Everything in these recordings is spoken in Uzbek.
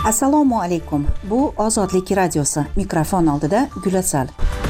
Assalomu alaykum. Bu Ozodlik radiosi. Mikrofon oldida Gulasal.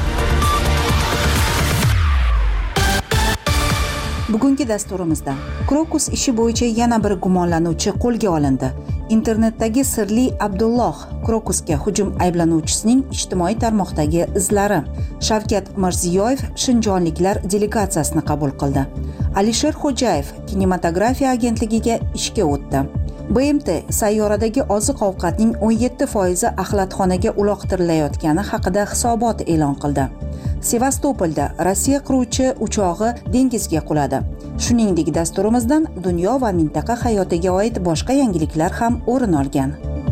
Bugungi dasturimizda Krokus ishi bo'yicha yana bir gumonlanuvchi qo'lga olindi. Internetdagi sirli Abdulloh Krokusga hujum ayblanuvchisining ijtimoiy tarmoqdagi izlari. Shavkat Mirziyoyev shinjonliklar delegatsiyasini qabul qildi. Alisher Xo'jayev kinematografiya agentligiga ishga o'tdi. BMT sayyoradagi oziq-ovqatning 17% axlatxonaga uloqtirilayotgani haqida hisobot e'lon qildi. Sevastopolda Rossiya qiruvchi uchog'i dengizga quladi. Shuningdek, dasturimizdan dunyo va mintaqa hayotiga oid boshqa yangiliklar ham o'rin olgan.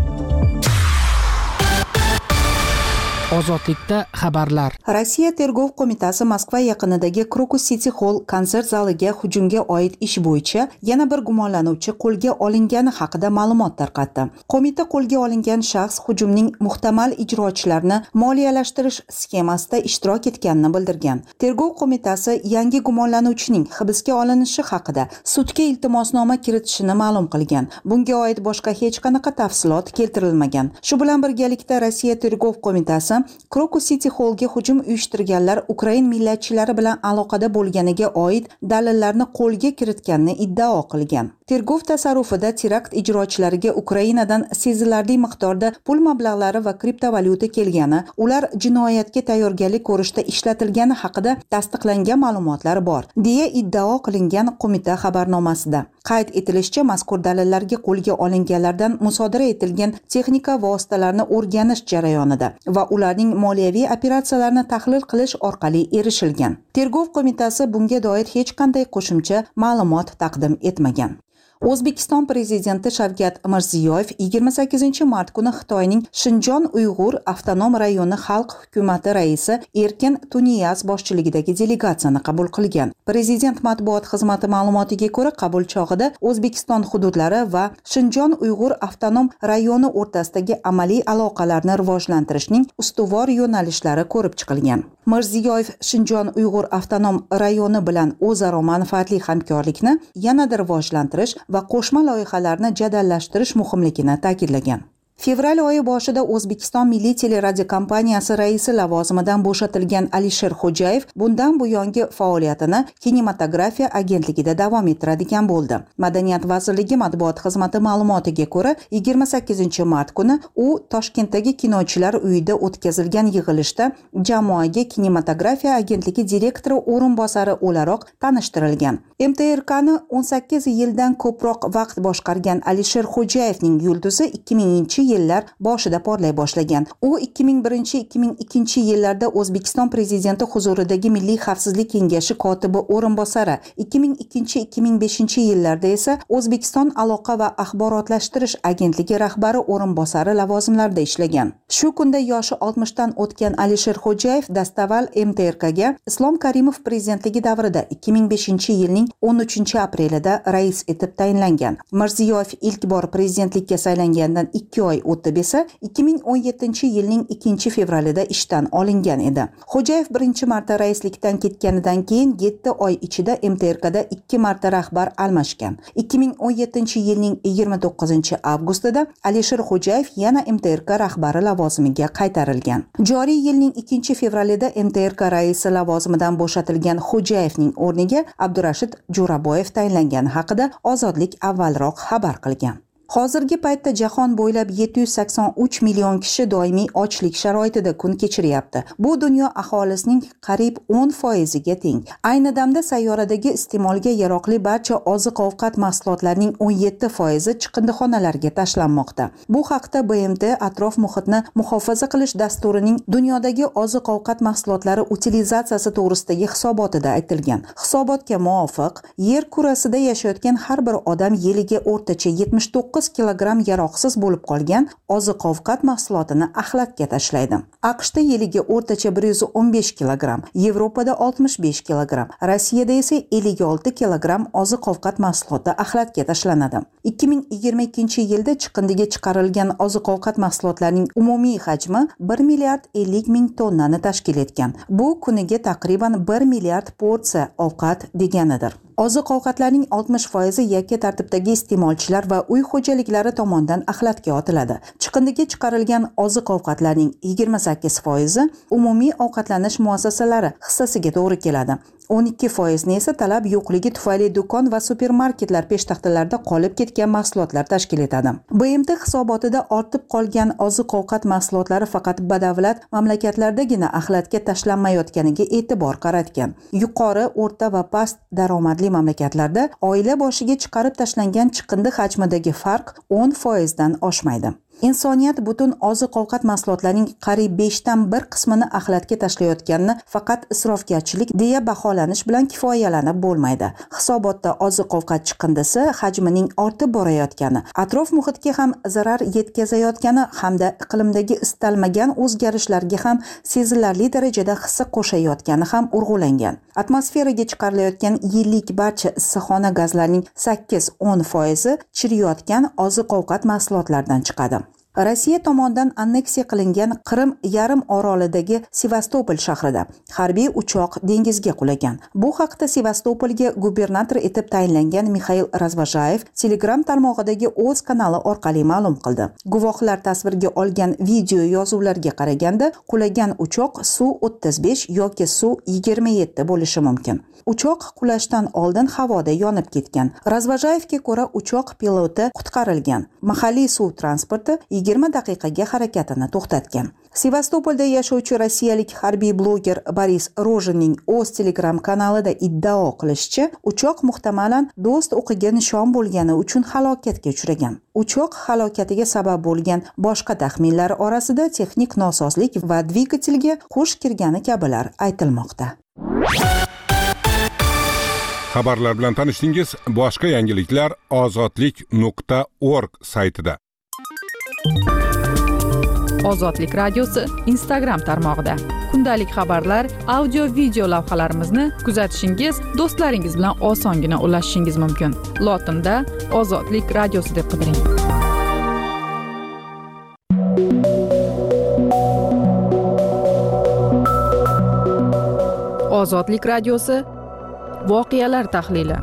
Ozodlikda xabarlar. Rossiya tergov qo'mitasi Moskva yaqinidagi Krokus City Hall konsert zaliga hujumga oid ish bo'yicha yana bir gumonlanuvchi qo'lga olingani haqida ma'lumot tarqatdi. Qo'mita qo'lga olingan shaxs hujumning muhtamal ijrochilarini moliyalashtirish sxemasida ishtirok etganini bildirgan. Tergov qo'mitasi yangi gumonlanuvchining hibsga olinishi haqida sudga iltimosnoma kiritishini ma'lum qilgan. Bunga oid boshqa hech qanaqa tafsilot keltirilmagan. Shu bilan birgalikda Rossiya tergov qo'mitasi Krokus City Hallga hujum uyushtirganlar Ukrain millatchilari bilan aloqada bo'lganiga oid dalillarni qo'lga kiritganini iddao qilgan. Tergov tasarrufida terakt ijrochilariga Ukrainadan sezilarli miqdorda pul mablag'lari va kriptovalyuta kelgani, ular jinoyatga tayyorgarlik ko'rishda ishlatilgani haqida tasdiqlangan ma'lumotlar bor, deya iddao qilingan qo'mita xabarnomasida. Qayd etilishicha, mazkur dalillarga qo'lga olinganlardan musodara etilgan texnika vositalarini o'rganish jarayonida va ularning moliyaviy operatsiyalarini tahlil qilish orqali erishilgan. Tergov qo'mitasi bunga doir hech qanday qo'shimcha ma'lumot taqdim etmagan. O'zbekiston prezidenti Shavkat Mirziyoyev 28 mart kuni Xitoyning Shinjon Uyg'ur avtonom rayoni xalq hukumati raisi Erkin Tuniyaz boshchiligidagi delegatsiyani qabul qilgan. Prezident matbuot xizmati ma'lumotiga ko'ra, qabul chog'ida O'zbekiston hududlari va Shinjon Uyg'ur avtonom rayoni o'rtasidagi amaliy aloqalarni rivojlantirishning ustuvor yo'nalishlari ko'rib chiqilgan. Mirziyoyev Shinjon Uyg'ur avtonom rayoni bilan o'zaro manfaatli hamkorlikni yanada rivojlantirish va qo'shma loyihalarni jadallashtirish muhimligini ta'kidlagan. Fevral oyi boshida O'zbekiston Milliy teleradiokompaniyasi raisi lavozimidan bo'shatilgan Alisher Xo'jayev bundan buyongi faoliyatini kinematografiya agentligida davom ettiradigan bo'ldi. Madaniyat vazirligi matbuot xizmati ma'lumotiga ko'ra, 28 mart kuni u Toshkentdagi Kinochilar uyida o'tkazilgan yig'ilishda jamoaga kinematografiya agentligi direktori o'rinbosari o'laroq tanishtirilgan. MTRKni 18 yildan ko'proq vaqt boshqargan Alisher Xo'jayevning yulduzi 2000-yillar boshida porlay boshlagan. U 2001-2002 yillarda O'zbekiston prezidenti huzuridagi Milliy xavfsizlik kengashi kotibi o'rinbosari, 2002-2005 yillarda esa O'zbekiston aloqa va axborotlashtirish agentligi rahbari o'rinbosari lavozimlarida ishlagan. Shu kunda yoshi 60 dan o'tgan Alisher Xo'jayev dastavval MTRKga Islom Karimov prezidentligi davrida 2005-yilning 13-aprelida rais etib tayinlangan. Mirziyoyev ilk bor prezidentlikka saylangandan 2 oy o'tib esa 2017-yilning 2-fevralida ishdan olingan edi. Xo'jayev birinchi marta raislikdan ketganidan keyin 7 oy ichida MTRKda 2 marta rahbar almashgan. 2017-yilning 29-avgustida Alisher Xo'jayev yana MTRK rahbari lavozimiga qaytarilgan. Joriy yilning 2-fevralida MTRK raisi lavozimidan bo'shatilgan Xo'jayevning o'rniga Abdurashid Jo'raboyev tayinlangani haqida Ozodlik avvalroq xabar qilgan. Hozirgi paytda jahon bo'ylab 783 million kishi doimiy ochlik sharoitida kun kechiryapti. Bu dunyo aholisining qariyb 10% ga teng. Ayni damda sayyoradagi iste'molga yaroqli barcha oziq-ovqat mahsulotlarining 17% chiqindixonalarga tashlanmoqda. Bu haqda BMT atrof muhitni muhofaza qilish dasturining dunyodagi oziq-ovqat mahsulotlari utilizatsiyasi to'g'risidagi hisobotida aytilgan. Hisobotga muvofiq, yer kurasida yashayotgan har bir odam yiliga o'rtacha 79 kilogramm yaroqsiz bo'lib qolgan oziq-ovqat mahsulotini axlatga tashlaydi. AQShda yiliga o'rtacha 115 kilogramm, Yevropada 65 kilogramm, Rossiyada esa 56 kilogramm oziq-ovqat mahsuloti axlatga tashlanadi. 2022-yilda chiqindiga chiqarilgan oziq-ovqat mahsulotlarining umumiy hajmi 1 milliard 50 ming tonnani tashkil etgan. Bu kuniga taqriban 1 milliard porsiya ovqat deganidir. Oziq-ovqatlarning 60% yakka tartibdagi iste'molchilar va uy xo'jaliklari tomonidan axlatga otiladi. Chiqindiga chiqarilgan oziq-ovqatlarning 28% umumiy ovqatlanish muassasalari hissasiga to'g'ri keladi. 12% esa talab yo'qligi tufayli do'kon va supermarketlar peshtaxtalarida qolib ketgan mahsulotlar tashkil etadi. BMT hisobotida ortib qolgan oziq-ovqat mahsulotlari faqat badavlat mamlakatlardagina axlatga tashlanmayotganiga e'tibor qaratgan. Yuqori, o'rta va past daromadli mamlakatlarda oila boshiga chiqarib tashlangan chiqindi hajmidagi farq 10% dan oshmaydi. Insoniyat butun oziq-ovqat mahsulotlarining qariyb 1/5 qismini axlatga tashlayotganini faqat isrofgarchilik deya baholanish bilan kifoyalanib bo'lmaydi. Hisobotda oziq-ovqat chiqindisi hajmining ortib borayotgani, atrof muhitga ham zarar yetkazayotgani hamda iqlimdagi istalmagan o'zgarishlarga ham sezilarli darajada hissa qo'shayotgani ham urg'ulangan. Atmosferaga chiqarilayotgan yillik barcha issiqxona gazlarining 8-10% chiriyotgan oziq-ovqat mahsulotlaridan chiqadi. Rossiya tomonidan anneksiya qilingan Qrim yarim orolidagi Sevastopol shahrida harbiy uchoq dengizga qulagan. Bu haqda Sevastopolga gubernator etib tayinlangan Mixail Razvajayev Telegram tarmog'idagi o'z kanali orqali ma'lum qildi. Guvohlar tasvirga olgan video yozuvlarga qaraganda, qulagan uchoq Su 35 yoki Su 27 bo'lishi mumkin. Uchoq qulashdan oldin havoda yonib ketgan. Razvajayevga ko'ra, uchoq piloti qutqarilgan. Mahalliy suv transporti 20 daqiqaga harakatini to'xtatgan. Sevastopolda yashovchi rossiyalik harbiy bloger Boris Rozhinning o'z Telegram kanalida iddao qilishicha, uchoq muhtamalan do'st o'qiga nishon bo'lgani uchun halokatga uchragan. Uchoq halokatiga sabab bo'lgan boshqa taxminlar orasida texnik nosozlik va dvigatelga qush kirgani kabilar aytilmoqda. Xabarlar bilan tanishdingiz. Boshqa yangiliklar ozodlik.org saytida. Ozodlik radiosi Instagram tarmog'ida. Kundalik xabarlar, audio video lavhalarimizni kuzatishingiz, do'stlaringiz bilan osongina ulashishingiz mumkin. Lotinda Ozodlik radiosi deb qidiring. Ozodlik radiosi voqealar tahlili.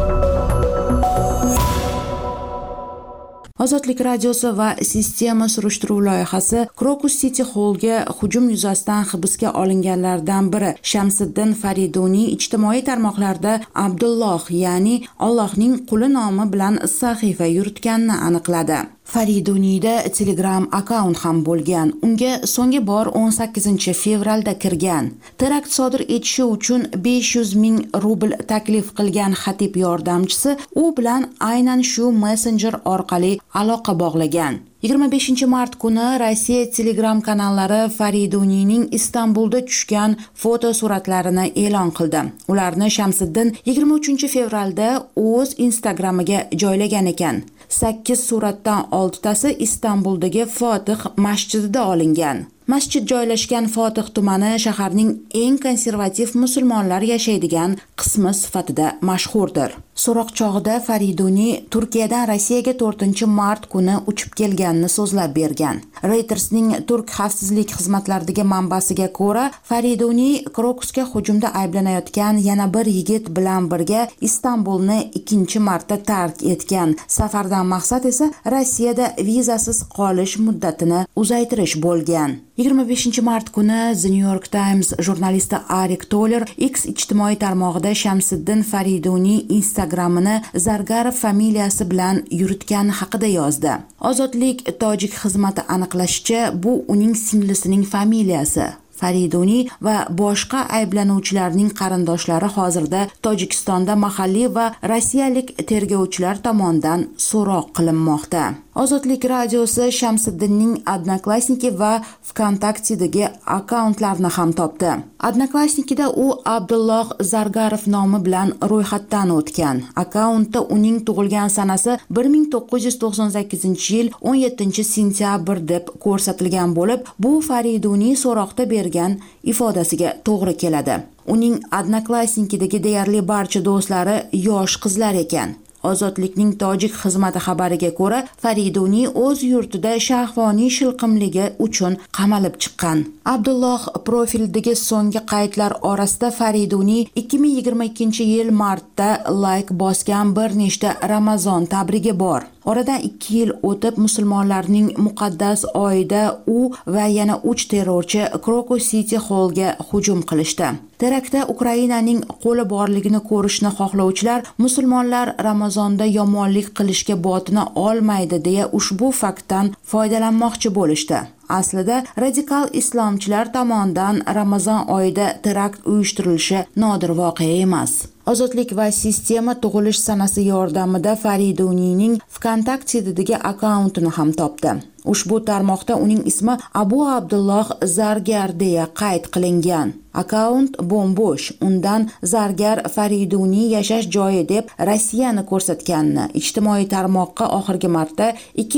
Ozodlik radiosi va sistema surishtiruv loyihasi Crocus City Hallga hujum yuzasidan hibsga olinganlardan biri Shamsiddin Faridoniy ijtimoiy tarmoqlarda Abdulloh, ya'ni Allohning quli nomi bilan sahifa yuritganini aniqladi. Faridoniyda Telegram akkaunt ham bo'lgan. Unga so'nggi bor 18 fevralda kirgan. Terakt sodir etishi uchun 500 ming rubl taklif qilgan xatib yordamchisi u bilan aynan shu messenjer orqali aloqa bog'lagan. 25 mart kuni Rossiya Telegram kanallari Faridoniyning Istanbulda tushgan foto suratlarini e'lon qildi. Ularni Shamsiddin 23 fevralda o'z Instagramiga joylagan ekan. 8 suratdan 6tasi Istanbuldagi Fotih masjidida olingan. Masjid joylashgan Fotih tumani shaharning eng konservativ musulmonlar yashaydigan qismi sifatida mashhurdir. So'roq chog'ida Faridoniy Turkiyadan Rossiyaga 4-mart kuni uchib kelganini so'zlab bergan. Reuters'ning turk xavfsizlik xizmatlaridagi manbasiga ko'ra, Faridoniy Crocusga hujumda ayblanayotgan yana bir yigit bilan birga Istanbulni 2-marta tark etgan. Safardan maqsad esa Rossiyada vizasiz qolish muddatini uzaytirish bo'lgan. 25 mart kuni The New York Times jurnalisti Arik Toller X ijtimoiy tarmog'ida Shamsiddin Faridoniy Instagramini Zargarov familiyasi bilan yuritgani haqida yozdi. Ozodlik tojik xizmati aniqlashicha, bu uning singlisining familiyasi. Faridoniy va boshqa ayblanuvchilarning qarindoshlari hozirda Tojikistonda mahalliy va rossiyalik tergovchilar tomonidan so'roq qilinmoqda. Ozodlik radiosi Shamsiddinning Odnoklassniki va VKontaktedagi akkauntlarini ham topdi. Odnoklassnikida u Abdulloh Zargarov nomi bilan ro'yxatdan o'tgan. Akkauntda uning tug'ilgan sanasi 1998-yil 17-sentyabr deb ko'rsatilgan bo'lib, bu Faridoniy so'roqda bergan ifodasiga to'g'ri keladi. Uning Odnoklassnikidagi deyarli barcha do'stlari yosh qizlar ekan. Ozodlikning tojik xizmati xabariga ko'ra, Fariduniy o'z yurtida shahvoniy shilqimligi uchun qamalib chiqqan. Abdulloh profilidagi so'nggi qaydlar orasida Fariduniy 2022-yil martda layk bosgan bir nechta Ramazon tabrigi bor. Oradan 2 yil o'tib musulmonlarning muqaddas oyida u va yana 3 terrorchi Crocus City Hallga hujum qilishdi. Teraktda Ukrainaning qo'li borligini ko'rishni xohlovchilar musulmonlar Ramazonda yomonlik qilishga botina olmaydi deya ushbu faktdan foydalanmoqchi bo'lishdi. Aslida radikal islomchilar tomonidan Ramazon oyida terakt uyushtirilishi nodir voqea emas. Ozodlik va sistema tug'ilish sanasi yordamida Fariduniyning VKontakte'dagi akkauntini ham topdi. Ushbu tarmoqda uning ismi Abu Abdulloh Zargar deya qayd qilingan. Akkaunt bo'm-bo'sh. Undan Zargar Fariduniy yashash joyi deb Rossiyani ko'rsatganini, ijtimoiy tarmoqqa oxirgi marta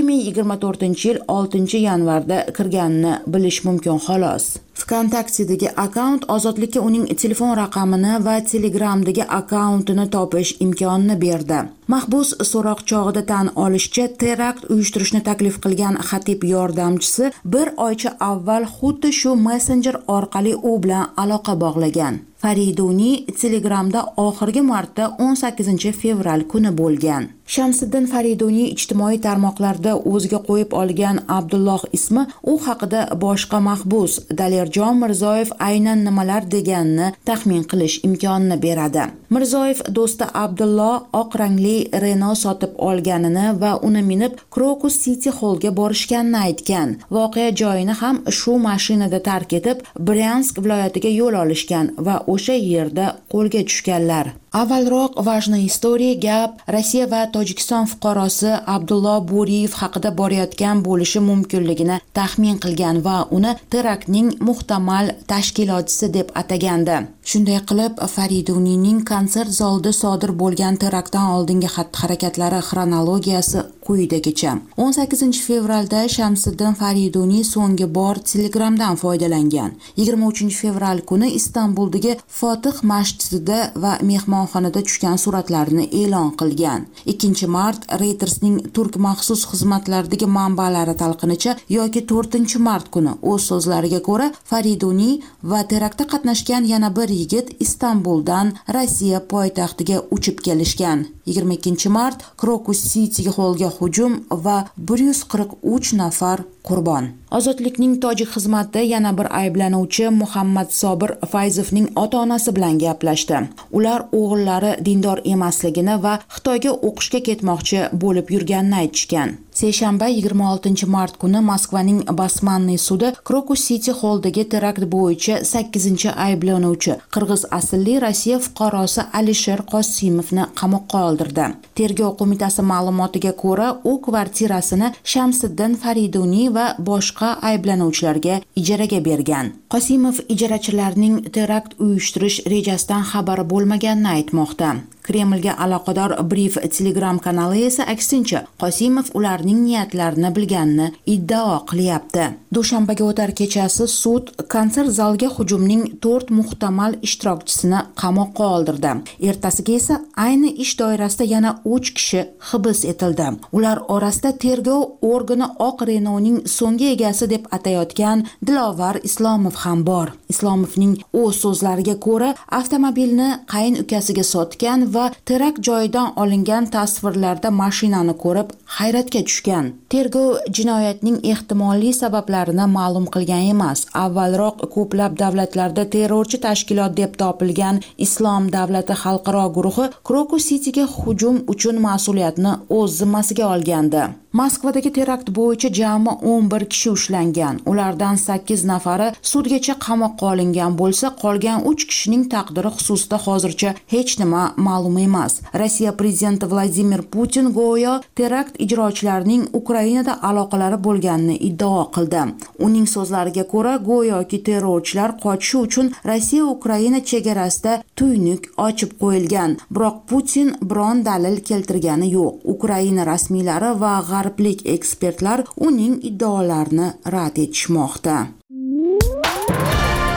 2024-yil 6-yanvarda kirganini bilish mumkin xolos. VKontakte'dagi akkaunt Ozodlikka uning telefon raqamini va Telegramdagi akkauntini topish imkonini berdi. Mahbus so'roq chog'ida tan olishicha, terakt uyushtirishni taklif qilgan xatib yordamchisi bir oycha avval xuddi shu messenjer orqali u bilan aloqa bog'lagan. Fariduniy Telegramda oxirgi marta 18-fevral kuni bo'lgan. Shamsiddin Fariduniy ijtimoiy tarmoqlarda o'ziga qo'yib olgan Abdulloh ismi u haqida boshqa mahbus Dalerjon Mirzoyev aynan nimalar deganini taxmin qilish imkonini beradi. Mirzoyev do'sti Abdulloh oq rangli Renault sotib olganini va uni minib Crocus City Hallga borishganini aytgan. Voqea joyini ham shu mashinada tark etib Bryansk viloyatiga yo'l olishgan va o'sha yerda qo'lga tushganlar. Avvalroq Vajna Istoriya gap Rossiya va Tojikiston fuqarosi Abdulloh Buriyev haqida borayotgan bo'lishi mumkinligini taxmin qilgan va uni teraktning muhtamal tashkilotchisi deb atagandi. Shunday qilib, Fariduniyning konsert zalida sodir bo'lgan teraktdan oldingi xatti-harakatlari xronologiyasi quyidagicha. 18-fevralda Shamsiddin Fariduniy so'nggi bor Telegramdan foydalangan. 23-fevral kuni Istanbuldagi Fotih masjidida va mehmonxonada tushgan suratlarini e'lon qilgan. 2-mart Reutersning turk maxsus xizmatlaridagi manbalari talqinicha yoki 4-mart kuni o'z so'zlariga ko'ra Fariduniy va teraktda qatnashgan yana bir yigit Istanbuldan Rossiya poytaxtiga uchib kelishgan. 22-mart Crocus City Hallga hujum va 143 nafar qurbon. Ozodlikning tojik xizmatida yana bir ayblanuvchi Muhammad Sobir Fayzovning ota-onasi bilan gaplashdi. Ular o'g'illari dindor emasligini va Xitoyga o'qishga ketmoqchi bo'lib yurganini aytishgan. Seshanba 26-mart kuni Moskvaning Basmanniy sudi Crocus City Halldagi terakt bo'yicha 8-ayblanuvchi qirg'iz asilli Rossiya fuqarosi Alisher Qosimovni qamoqqa oldirdi. Tergov qo'mitasi ma'lumotiga ko'ra, u kvartirasini Shamsiddin Fariduniy va boshqa ayblanuvchilarga ijaraga bergan. Qosimov ijarachilarning terakt uyushtirish rejasidan xabari bo'lmaganini aytmoqda. Kremlga aloqador Brief Telegram kanali esa aksincha Qosimov ularning niyatlarini bilganini iddao qilyapti. Dushanbaga o'tar kechasi sud konsert zaliga hujumning 4 muhtamal ishtirokchisini qamoqqa oldirdi. Ertasiga esa ayni ish doirasida yana 3 kishi hibs etildi. Ular orasida tergov organi oq Renaultning so'nggi egasi deb atayotgan Dilovar Islomov ham bor. Islomovning o'z so'zlariga ko'ra, avtomobilni qayin ukasiga sotgan va terakt joyidan olingan tasvirlarda mashinani ko'rib hayratga tushgan. Tergov jinoyatning ehtimoliy sabablarini ma'lum qilgan emas. Avvalroq ko'plab davlatlarda terrorchi tashkilot deb topilgan Islom davlati xalqaro guruhi Crocus Cityga hujum uchun mas'uliyatni o'z zimmasiga olgandi. Moskvadagi terakt bo'yicha jami 11 kishi ushlangan. Ulardan 8 nafari sudgacha qamoqqa olingan bo'lsa, qolgan 3 kishining taqdiri xususida hozircha hech nima ma'lum emas. Rossiya prezidenti Vladimir Putin go'yo terakt ijrochilarining Ukrainada aloqalari bo'lganini iddao qildi. Uning so'zlariga ko'ra, go'yoki terrorchilar qochishi uchun Rossiya-Ukraina chegarasida tuynuk ochib qo'yilgan. Biroq Putin biron dalil keltirgani yo'q. Ukraina rasmiylari va g'arblik ekspertlar uning iddaolarini rad etishmoqda.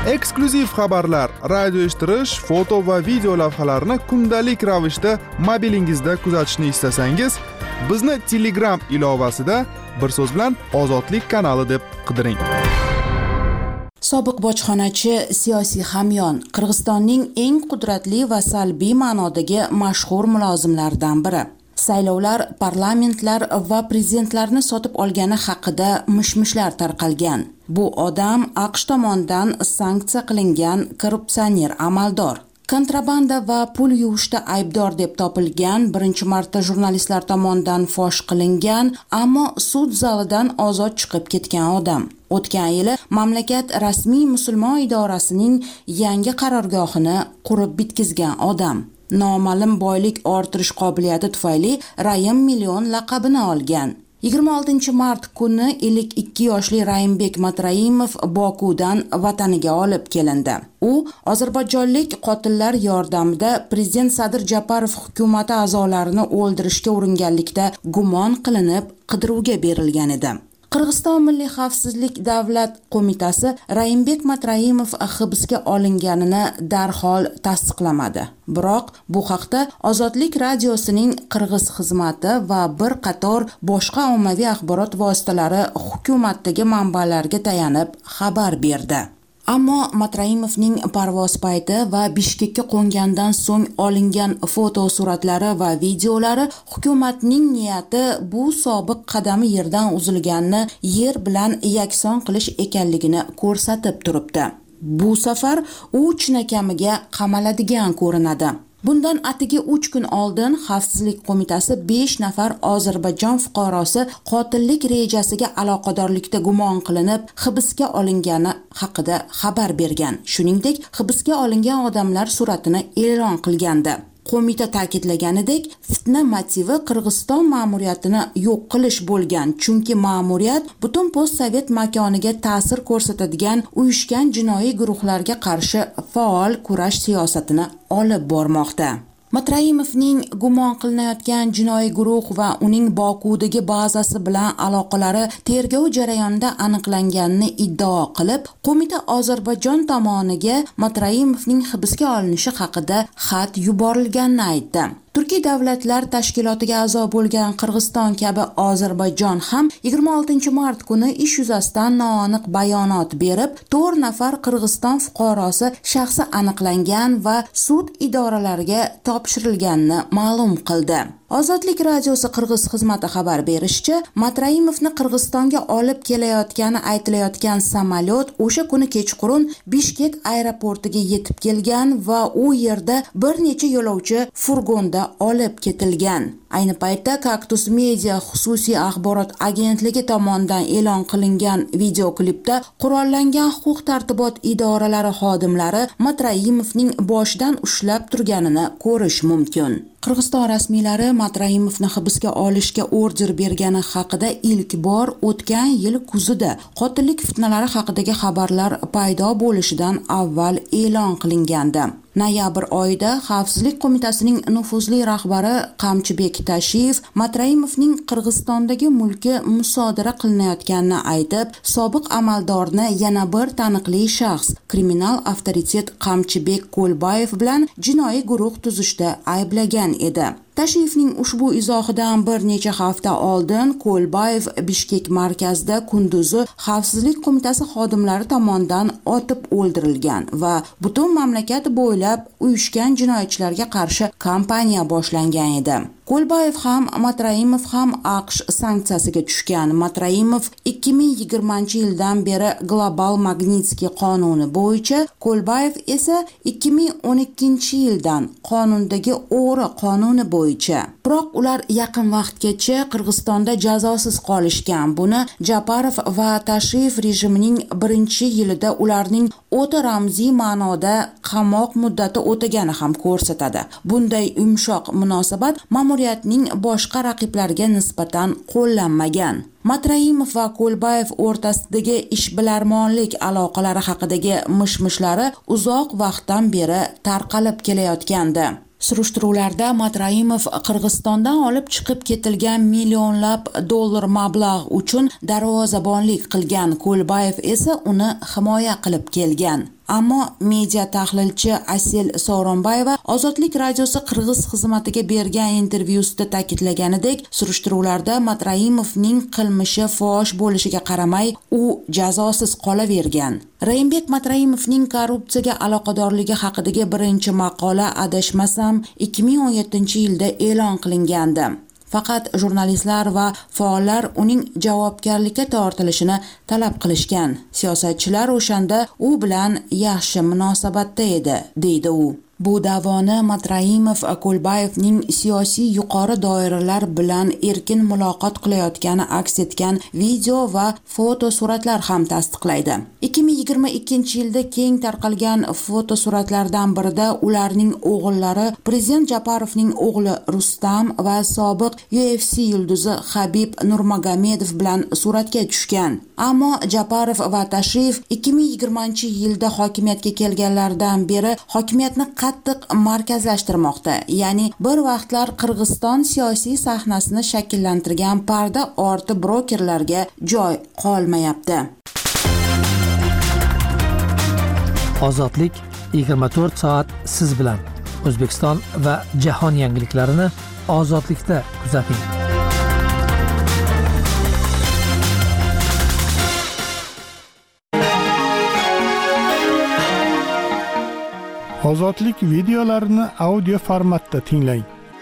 eksklyuziv xabarlar, radio eshittirish, foto va video lavhalarni kundalik ravishda mobilingizda kuzatishni istasangiz, bizni Telegram ilovasida bir so'z bilan Ozodlik kanali deb qidiring. Sobiq bojxonachi, siyosiy hamyon, Qirg'izistonning eng qudratli va salbiy ma'nodagi mashhur mulozimlardan biri. Saylovlar, parlamentlar va prezidentlarni sotib olgani haqida mish-mishlar tarqalgan. Bu odam AQSh tomonidan sanksiya qilingan korrupsioner amaldor. Kontrabanda va pul yuvishda aybdor deb topilgan, birinchi marta jurnalistlar tomonidan fosh qilingan, ammo sud zalidan ozod chiqib ketgan odam. O'tgan yili mamlakat rasmiy musulmon idorasining yangi qarorgohini qurib bitkizgan odam. Noma'lum boylik orttirish qobiliyati tufayli Rayim million laqabini olgan. 26 mart kuni 52 yoshli Raimbek Matraimov Bokudan vataniga olib kelindi. U ozarbayjonlik qotillar yordamida prezident Sadir Japarov hukumati a'zolarini o'ldirishga uringanlikda gumon qilinib qidiruvga berilgan edi. Qirg'iziston Milliy xavfsizlik davlat qo'mitasi Raimbek Matraimov hibsga olinganini darhol tasdiqlamadi. Biroq bu haqda Ozodlik radiosining Qirg'iz xizmati va bir qator boshqa ommaviy axborot vositalari hukumatdagi manbalarga tayanib xabar berdi. Ammo Matraimovning parvoz payti va Bishkekka qo'ngandan so'ng olingan foto suratlari va videolari hukumatning niyati bu sobiq qadami yerdan uzilganini yer bilan yakson qilish ekanligini ko'rsatib turibdi. Bu safar u chinakamiga qamaladigan ko'rinadi. Bundan atigi 3 kun oldin Xavfsizlik qo'mitasi 5 nafar Ozarbayjon fuqarosi qotillik rejasiga aloqadorlikda gumon qilinib hibsga olingani haqida xabar bergan. Shuningdek, hibsga olingan odamlar suratini e'lon qilgandi. Qo'mita ta'kidlaganidek, fitna motivi Qirg'iziston ma'muriyatini yo'q qilish bo'lgan, chunki ma'muriyat butun postsovet makoniga ta'sir ko'rsatadigan uyushgan jinoiy guruhlarga qarshi faol kurash siyosatini olib bormoqda. Matraimovning gumon qilinayotgan jinoiy guruh va uning Bokudagi bazasi bilan aloqalari tergov jarayonida aniqlanganini iddao qilib, qo'mita Ozarbayjon tomoniga Matraimovning hibsga olinishi haqida xat yuborilganini aytdi. Turkiy davlatlar tashkilotiga a'zo bo'lgan Qirg'iziston kabi Ozarbayjon ham 26 mart kuni ish yuzasidan noaniq bayonot berib, 4 nafar Qirg'iziston fuqarosi shaxsi aniqlangan va sud idoralariga topshirilganini ma'lum qildi. Ozodlik radiosi Qirg'iz xizmati xabar berishicha, Matraimovni Qirg'izistonga olib kelayotgani aytilayotgan samolyot o'sha kuni kechqurun Bishkek aeroportiga yetib kelgan va u yerda bir necha yo'lovchi furgonda olib ketilgan. Ayni paytda Kaktus Media xususiy axborot agentligi tomonidan e'lon qilingan videoklipda qurollangan huquq-tartibot idoralari xodimlari Matraimovning boshidan ushlab turganini ko'rish mumkin. Qirg'iziston rasmiylari Matraimovni hibsga olishga order bergani haqida ilk bor o'tgan yil kuzida qotillik fitnalari haqidagi xabarlar paydo bo'lishidan avval e'lon qilingandi. Noyabr oyida Xavfsizlik qo'mitasining nufuzli rahbari Qamchibek Tashiyev Matraimovning Qirg'izistondagi mulki musodara qilinayotganini aytib, sobiq amaldorni yana bir taniqli shaxs, kriminal avtoritet Qamchibek Ko'lbayev bilan jinoiy guruh tuzishda ayblagan edi. Tashiyevning ushbu izohidan bir necha hafta oldin Ko'lbayev Bishkek markazida kunduzi Xavfsizlik qo'mitasi xodimlari tomonidan otib o'ldirilgan va butun mamlakat bo'ylab uyushgan jinoyatchilarga qarshi kampaniya boshlangan edi. Ko'lbayev ham, Matraimov ham AQSh sanksiyasiga tushgan. Matraimov 2020-yildan beri Global Magnitsky qonuni bo'yicha, Ko'lbayev esa 2012-yildan qonundagi o'g'ri qonuni bo'yicha. Biroq ular yaqin vaqtgacha Qirg'izistonda jazosiz qolishgan. Buni Japarov va Tashiyev rejimining birinchi yilida ularning o'ta ramziy ma'noda qamoq muddati o'tagani ham ko'rsatadi. Bunday yumshoq munosabat ma'muriyatning boshqa raqiblariga nisbatan qo'llanmagan. Matraimov va Ko'lbayev o'rtasidagi ishbilarmonlik aloqalari haqidagi mish-mishlari uzoq vaqtdan beri tarqalib kelayotgandi. Surishtiruvlarda Matraimov Qirg'izistondan olib chiqib ketilgan millionlab dollar mablag' uchun darvozabonlik qilgan, Ko'lbayev esa uni himoya qilib kelgan. Ammo media tahlilchi Asel Sooronbayeva Ozodlik radiosi Qirg'iz xizmatiga bergan intervyusida ta'kidlaganidek, surishtiruvlarda Matraimovning qilmishi fosh bo'lishiga qaramay, u jazosiz qolavergan. Raymbek Matraimovning korrupsiyaga aloqadorligi haqidagi birinchi maqola adashmasam 2017-yilda e'lon qilingandi. Faqat jurnalistlar va faollar uning javobgarlikka tortilishini talab qilishgan. Siyosatchilar o'shanda u bilan yaxshi munosabatda edi, deydi u. Bu da'voni Matraimov Ko'lbayevning siyosiy yuqori doiralar bilan erkin muloqot qilayotgani aks etgan video va foto suratlar ham tasdiqlaydi. 2022-yilda keng tarqalgan foto suratlardan birida ularning o'g'illari prezident Japarovning o'g'li Rustam va sobiq UFC yulduzi Habib Nurmagomedov bilan suratga tushgan. Ammo Japarov va Tashrif 2020-yilda hokimiyatga kelganlaridan beri hokimiyatni qattiq markazlashtirmoqda. Ya'ni bir vaqtlar Qirg'iziston siyosiy sahnasini shakllantirgan parda orti brokerlarga joy qolmayapti. Ozodlik 24 soat siz bilan. O'zbekiston va jahon yangiliklarini ozodlikda kuzating. Ozodlik videolarini audio formatda tinglang.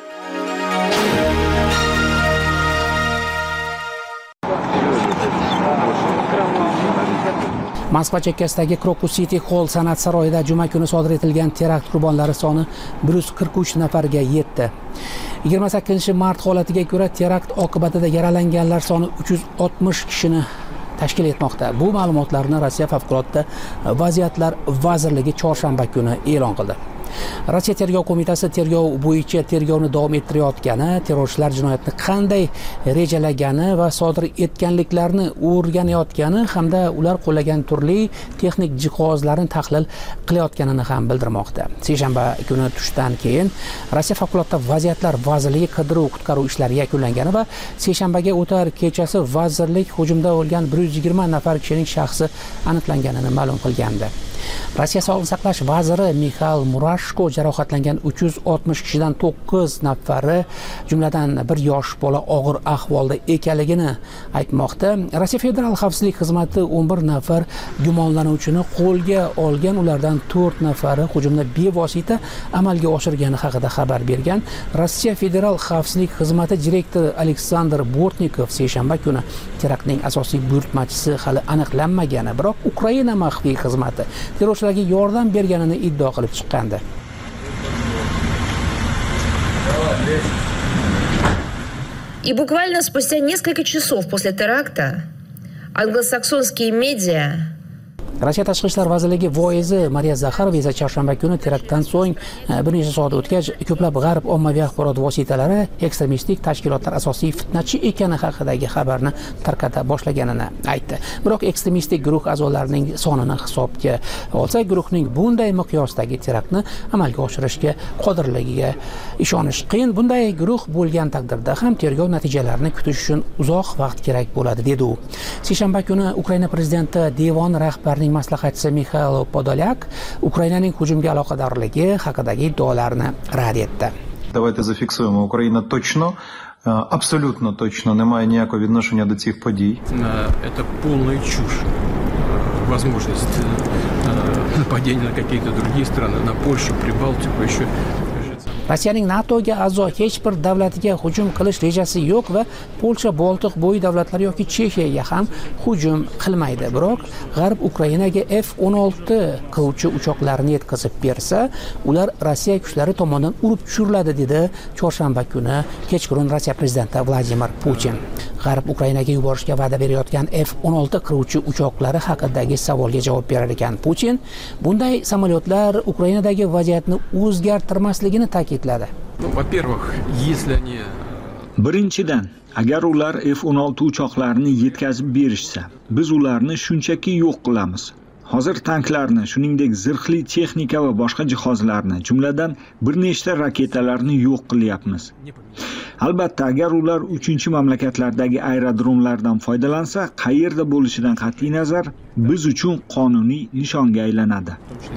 Moskva chekkasidagi Krokus City Hall san'at saroyida juma kuni sodir etilgan terakt qurbonlari soni 143 nafarga yetdi. 28-mart holatiga ko'ra terakt oqibatida yaralanganlar soni 360 kishini tashkil etmoqda. Bu ma'lumotlarni Rossiya favqulodda vaziyatlar vazirligi chorshanba kuni e'lon qildi. Rossiya tergov qo'mitasi tergov bo'yicha tergovni davom ettirayotgani, terrorchilar jinoyatni qanday rejalagani va sodir etganliklarini o'rganayotgani hamda ular qo'llagan turli texnik jihozlarni tahlil qilayotganini ham bildirmoqda. Seshanba kuni tushdan keyin Rossiya favqulodda vaziyatlar vazirligi qidiruv-qutqaruv ishlari yakunlangani va seshanbaga o'tar kechasi vazirlik hujumda o'lgan 120 nafar kishining shaxsi aniqlanganini ma'lum qilgandi. Rossiya Sog'liqni saqlash vaziri Mikhail Murashko jarohatlangan 360 kishidan 9 nafari, jumladan bir yosh bola og'ir ahvolda ekanligini aytmoqda. Rossiya Federal xavfsizlik xizmati 11 nafar gumonlanuvchini qo'lga olgan, ulardan 4 nafari hujumni bevosita amalga oshirgani haqida xabar bergan. Rossiya Federal xavfsizlik xizmati direktori Aleksandr Bortnikov seshanba kuni teraktning asosiy buyurtmachisi hali aniqlanmagani, biroq Ukraina maxfiy xizmati terrorchilarga yordam berganini iddao qilib chiqqandi. И буквально спустя несколько часов после теракта англосаксонские медиа Rossiya Tashqi ishlar vazirligi voizi Mariya Zakharova esa chorshanba kuni teraktdan so'ng bir necha soat o'tgach ko'plab g'arb ommaviy axborot vositalari ekstremistik tashkilotlar asosiy fitnachi ekani haqidagi xabarni tarqata boshlaganini aytdi. Biroq ekstremistik guruh a'zolarining sonini hisobga olsa, guruhning bunday miqyosdagi teraktni amalga oshirishga qodirligiga ishonish qiyin. Bunday guruh bo'lgan taqdirda ham tergov natijalarini kutish uchun uzoq vaqt kerak bo'ladi, dedi u. Seshanba kuni Ukraina prezidenti devon rahbarining maslahatchisi Mikhail Podolyak Ukrainaning hujumga aloqadorligi haqidagi iddaolarni rad etdi. Давайте зафіксуємо, Україна точно, абсолютно точно не має ніякого відношення до цих подій. Это полная чушь. Возможность нападения на какие-то другие страны, на Польшу, Прибалтику, еще. Rossiyaning NATOga a'zo hech bir davlatiga hujum qilish rejasi yo'q va Polsha, Boltiq bo'yi davlatlari yoki Chexiyaga ham hujum qilmaydi. Biroq G'arb Ukrainaga F-16 qiruvchi uchoqlarini yetkazib bersa, ular Rossiya kuchlari tomonidan urib tushiriladi, dedi chorshanba kuni kechqurun Rossiya prezidenti Vladimir Putin. G'arb Ukrainaga yuborishga va'da berayotgan F-16 qiruvchi uchoqlari haqidagi savolga javob berar ekan Putin, bunday samolyotlar Ukrainadagi vaziyatni o'zgartirmasligini ta'kidladi. Во-первых, если они Birinchidan, agar ular F-16 uchoqlarini yetkazib berishsa, biz ularni shunchaki yo'q qilamiz. Hozir tanklarni, shuningdek zirhli texnika va boshqa jihozlarni, jumladan bir nechta raketalarni yo'q qilyapmiz. Albatta, agar ular uchinchi mamlakatlardagi aerodromlardan foydalansa, qayerda bo'lishidan qat'iy nazar biz uchun qonuniy nishonga aylanadi.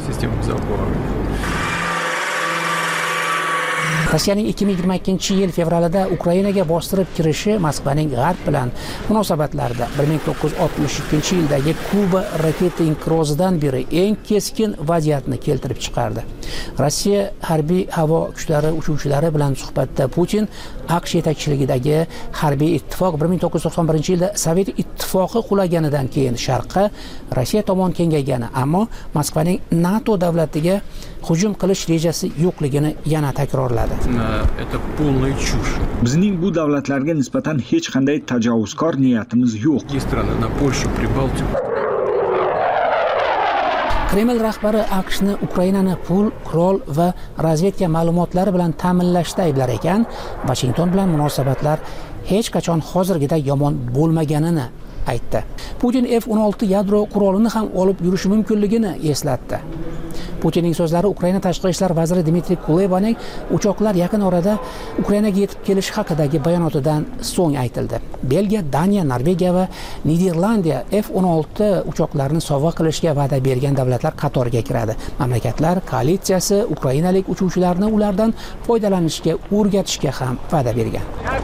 Rossiyaning 2022-yil fevralida Ukrainaga bostirib kirishi Moskvaning G'arb bilan munosabatlarida 1962-yildagi Kuba raketa inqirozidan beri eng keskin vaziyatni keltirib chiqardi. Rossiya harbiy havo kuchlari uchuvchilari bilan suhbatda Putin AQSh yetakchiligidagi harbiy ittifoq 1991-yilda Sovet ittifoqi qulaganidan keyin sharqqa Rossiya tomon kengaygani, ammo Moskvaning NATO davlatiga hujum qilish rejasi yo'qligini yana takrorladi. Bizning bu davlatlarga nisbatan hech qanday tajovuzkor niyatimiz yo'q. Kreml rahbari AQShni Ukrainani pul, qurol va razvedka ma'lumotlari bilan ta'minlashda ayblar ekan, Washington bilan munosabatlar hech qachon hozirgidek yomon bo'lmaganini aytdi. Putin F-16 yadro qurolini ham olib yurishi mumkinligini eslatdi. Putinning so'zlari Ukraina tashqi ishlar vaziri Dmitriy Kulebaning uchoqlar yaqin orada Ukrainaga yetib kelishi haqidagi bayonotidan so'ng aytildi. Belgiya, Daniya, Norvegiya va Niderlandiya F-16 uchoqlarini sovg'a qilishga va'da bergan davlatlar qatoriga kiradi. Mamlakatlar koalitsiyasi ukrainalik uchuvchilarni ulardan foydalanishga o'rgatishga ham va'da bergan.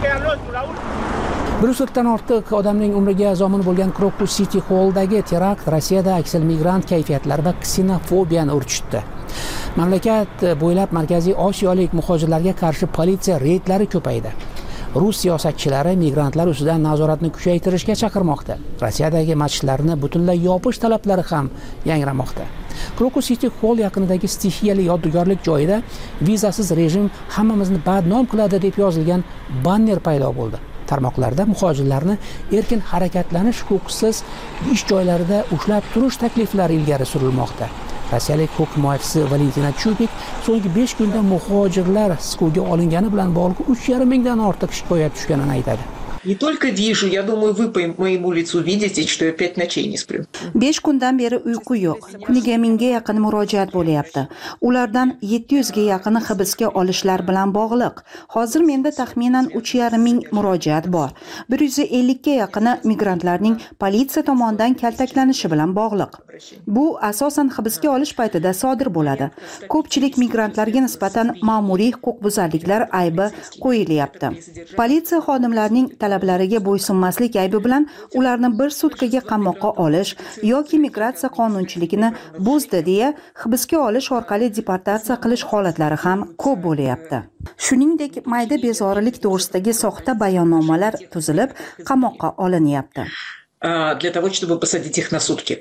140 dan ortiq odamning umriga zomin bo'lgan Crocus City Hall'dagi terakt Rossiyada aksal migrant kayfiyatlari va ksenofobiyani urchitdi. Mamlakat bo'ylab Markaziy Osiyolik muhojirlarga qarshi politsiya reydlari ko'paydi. Rus siyosatchilari migrantlar ustidan nazoratni kuchaytirishga chaqirmoqda. Rossiyadagi masjidlarni butunlay yopish talablari ham yangramoqda. Crocus City Hall yaqinidagi stixiyali yodgorlik joyida vizasiz rejim hammamizni badnom qiladi deb yozilgan banner paydo bo'ldi. Tarmoqlarda muhojirlarni erkin harakatlanish huquqsiz ish joylarida ushlab turish takliflari ilgari surilmoqda. Rossiyalik huquq himoyachisi Valentina Chupik so'nggi 5 kunda muhojirlar siquvga olingani bilan bog'liq 3,5 mingdan ortiq shikoyat tushganini aytadi. Не только вижу, я думаю, вы по моему лицу видите, что я 5 ночей не сплю. 5 kundan beri uyqu yo'q. Kuniga mingga yaqin murojaat bo'lyapti. Ulardan 700 ga yaqini hibsga olishlar bilan bog'liq. Hozir menda taxminan 3,5 ming murojaat bor. 150 ga yaqini migrantlarning politsiya tomonidan kaltaklanishi bilan bog'liq. Bu asosan hibsga olish paytida sodir bo'ladi. Ko'pchilik migrantlarga nisbatan ma'muriy huquqbuzarliklar aybi qo'yilyapti. Politsiya xodimlarining talablariga bo'ysunmaslik aybi bilan ularni bir sutkaga qamoqqa olish yoki migratsiya qonunchiligini buzdi deya hibsga olish orqali deportatsiya qilish holatlari ham ko'p bo'lyapti. Shuningdek, mayda bezorilik to'g'risidagi soxta bayonnomalar tuzilib, qamoqqa olinyapti. Для того, чтобы посадить их на сутки.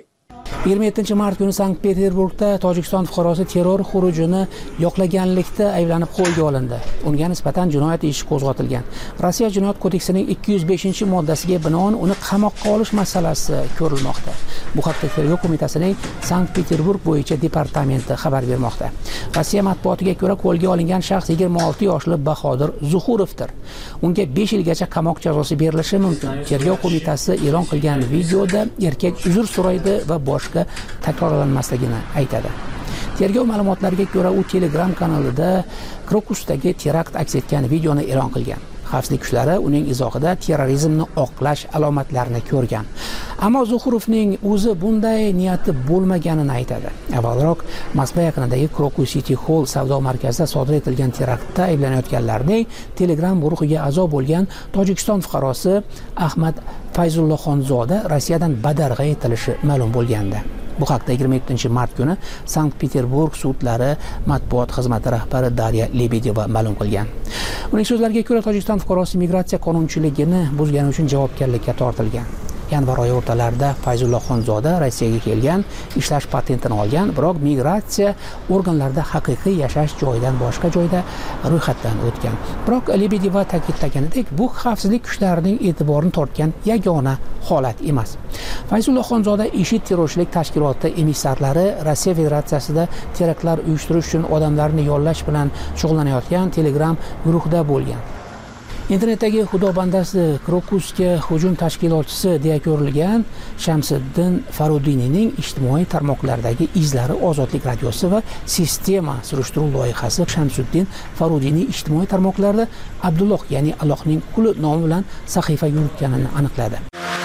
27 mart kuni Sankt-Peterburgda Tojikiston fuqarosi terror xurujini yoqlaganlikda ayblanib qo'lga olindi. Unga nisbatan jinoyat ishi qo'zg'atilgan. Rossiya Jinoyat kodeksining 205-moddasiga binoan uni qamoqqa olish masalasi ko'rilmoqda. Bu haqda Tergov qo'mitasining Sankt-Peterburg bo'yicha departamenti xabar bermoqda. Rossiya matbuotiga ko'ra qo'lga olingan shaxs 26 yoshli Bahodir Zuhurovdir. Unga 5 yilgacha qamoq jazosi berilishi mumkin. Tergov qo'mitasi e'lon qilgan videoda erkak uzr so'raydi va boshqa takrorlanmasligini aytadi. Tergov ma'lumotlariga ko'ra, u Telegram kanalida Crocusdagi terakt aks etgan videoni e'lon qilgan. Xavfsizlik kuchlari uning izohida terrorizmni oqlash alomatlarini ko'rgan. Ammo Zuhurovning o'zi bunday niyati bo'lmaganini aytadi. Avvalroq Moskva yaqinidagi Crocus City Hall savdo markazida sodir etilgan teraktda ayblanayotganlarning Telegram guruhiga a'zo bo'lgan Tojikiston fuqarosi Ahmad Fayzullohxonzoda Rossiyadan badarg'a etilishi ma'lum bo'lgandi. Bu haqda 27 mart kuni Sankt-Peterburg sudlari matbuot xizmati rahbari Darya Lebedeva ma'lum qilgan. Uning so'zlariga ko'ra, Tojikiston fuqarosi migratsiya qonunchiligini buzgani uchun javobgarlikka tortilgan. Yanvar oyi o'rtalarida Fayzullohxonzoda Rossiyaga kelgan, ishlash patentini olgan, biroq migratsiya organlarida haqiqiy yashash joyidan boshqa joyda ro'yxatdan o'tgan. Biroq Lebedeva ta'kidlaganidek, bu xavfsizlik kuchlarining e'tiborini tortgan yagona holat emas. Fayzullohxonzoda IShID terrorchilik tashkiloti emissarlari Rossiya Federatsiyasida teraktlar uyushtirish uchun odamlarni yollash bilan shug'ullanayotgan Telegram guruhida bo'lgan. Internetdagi xudo bandasi Krokusga hujum tashkilotchisi deya ko'rilgan Shamsiddin Farudiniyning ijtimoiy tarmoqlardagi izlari Ozodlik radiosi va Sistema surishtiruv loyihasi Shamsiddin Farudiniy ijtimoiy tarmoqlarda Abdulloh, ya'ni Allohning quli nomi bilan sahifa yuritganini aniqladi.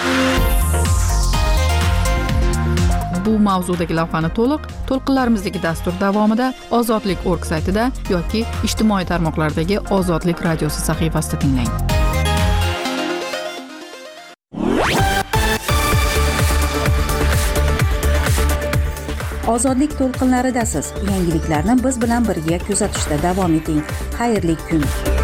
Bu mavzudagi lavhani to'lqinlarimizdagi dastur davomida Ozodlik.org saytida yoki ijtimoiy tarmoqlardagi Ozodlik radiosi sahifasida tinglang. Ozodlik to'lqinlaridasiz. Yangiliklarni biz bilan birga kuzatishda davom eting. Xayrli kun.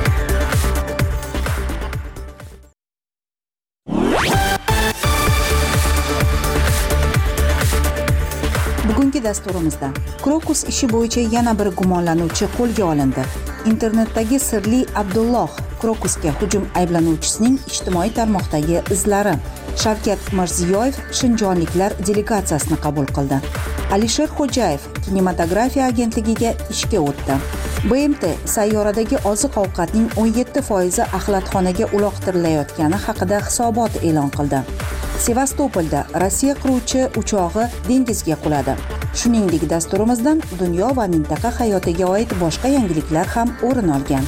Bugungi dasturimizda Krokus ishi bo'yicha yana bir gumonlanuvchi qo'lga olindi. Internetdagi sirli Abdulloh Krokusga hujum ayblanuvchisining ijtimoiy tarmoqdagi izlari. Shavkat Mirziyoyev shinjonliklar delegatsiyasini qabul qildi. Alisher Xo'jayev kinematografiya agentligiga ishga o'tdi. BMT sayyoradagi oziq-ovqatning 17% axlatxonaga uloqtirilayotgani haqida hisobot e'lon qildi. Sevastopolda Rossiya qiruvchi uchog'i dengizga quladi. Shuningdek, dasturimizdan dunyo va mintaqa hayotiga oid boshqa yangiliklar ham o'rin olgan.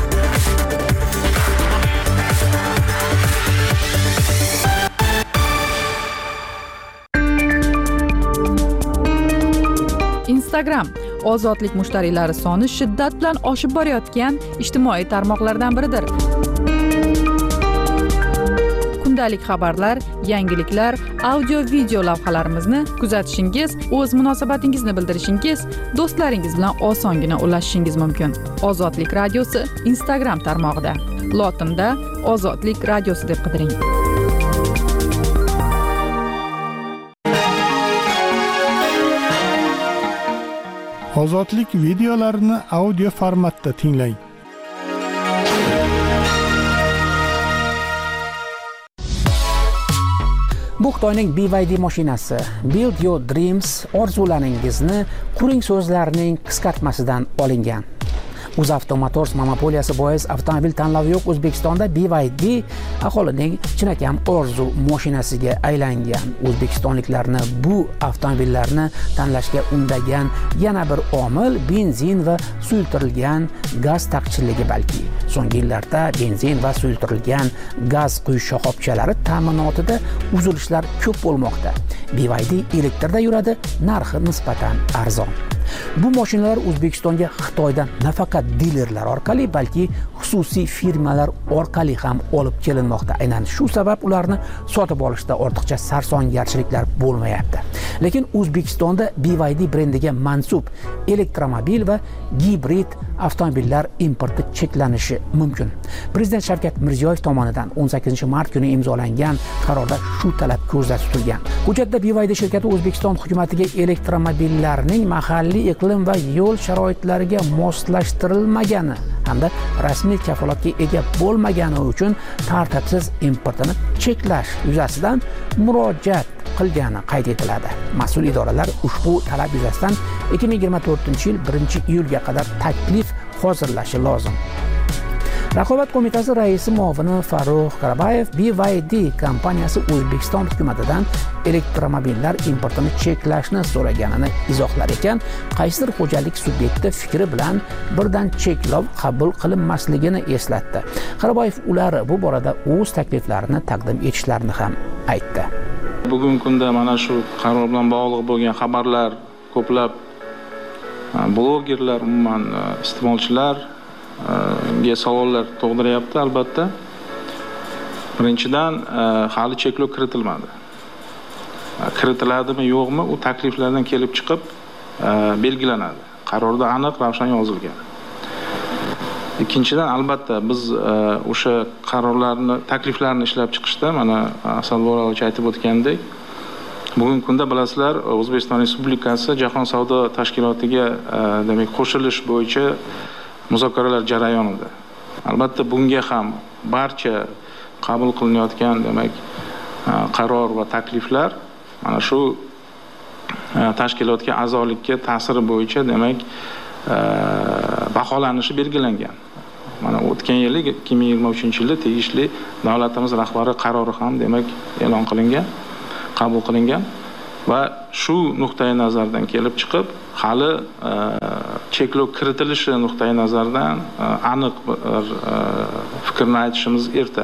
Instagram ozodlik mushtariylari soni shiddat bilan oshib borayotgan ijtimoiy tarmoqlardan biridir. Kundalik xabarlar, yangiliklar, audio-video lavhalarimizni kuzatishingiz, o'z munosabatingizni bildirishingiz, do'stlaringiz bilan osongina ulashishingiz mumkin. Ozodlik radiosi Instagram tarmog'ida. Lotinda Ozodlik radiosi deb qidiring. Ozodlik videolarini audio formatda tinglang. Bu Xitoyning BYD mashinasi. Build your dreams orzularingizni quring so'zlarining qisqartmasidan olingan. UzAvto Motors monopoliyasi bois avtomobil tanlovi yo'q O'zbekistonda BYD aholining chinakam orzu mashinasiga aylangan. O'zbekistonliklarni bu avtomobillarni tanlashga undagan yana bir omil benzin va suyultirilgan gaz taqchilligi balki. So'nggi yillarda benzin va suyultirilgan gaz quyish shoxobchalari ta'minotida uzilishlar ko'p bo'lmoqda. BYD elektrda yuradi, narxi nisbatan arzon. Bu mashinalar O'zbekistonga Xitoydan nafaqat dilerlar orqali, balki xususiy firmalar orqali ham olib kelinmoqda. Aynan shu sabab ularni sotib olishda ortiqcha sarsongarchiliklar bo'lmayapti. Lekin O'zbekistonda BYD brendiga mansub elektromobil va gibrid avtomobillar importi cheklanishi mumkin. Prezident Shavkat Mirziyoyev tomonidan 18-mart kuni imzolangan qarorda shu talab ko'zda tutilgan. Hujjatda BYD shirkati O'zbekiston hukumatiga elektromobillarning mahalliy iqlim va yo'l sharoitlariga moslashtirilmagani hamda rasmiy kafolatga ega bo'lmagani uchun tartibsiz importini cheklash yuzasidan murojaat qilgani qayd etiladi. Mas'ul idoralar ushbu talab yuzasidan 2024-yil 1-iyulga qadar taklif hozirlashi lozim. Raqobat qo'mitasi raisi muovini Farruh Karabayev BYD kompaniyasi O'zbekiston hukumatidan elektromobillar importini cheklashni so'raganini izohlar ekan, qaysidir xo'jalik subyekti fikri bilan birdan cheklov qabul qilinmasligini eslatdi. Karabayev ular bu borada o'z takliflarini taqdim etishlarini ham aytdi. Bugungi kunda mana shu qaror bilan bog'liq bo'lgan xabarlar ko'plab blogerlar, umuman iste'molchilar savollar tug'diryapti. Albatta, birinchidan hali cheklov kiritilmadi. Kiritiladimi yo'qmi, u takliflardan kelib chiqib belgilanadi. Qarorda aniq ravshan yozilgan. Ikkinchidan, albatta biz o'sha qarorlarni, takliflarni ishlab chiqishda mana Asal Bo'ronovich aytib o'tgandek, bugungi kunda bilasizlar, O'zbekiston Respublikasi Jahon savdo tashkilotiga demak qo'shilish bo'yicha muzokaralar jarayonida. Albatta bunga ham barcha qabul qilinayotgan demak qaror va takliflar mana shu tashkilotga a'zolikka ta'siri bo'yicha demak baholanishi belgilangan. Mana o'tgan yili 2023-yilda tegishli davlatimiz rahbari qarori ham demak e'lon qilingan, qabul qilingan va shu nuqtai nazardan kelib chiqib, hali cheklov kiritilishi nuqtai nazardan aniq bir fikrni aytishimiz erta.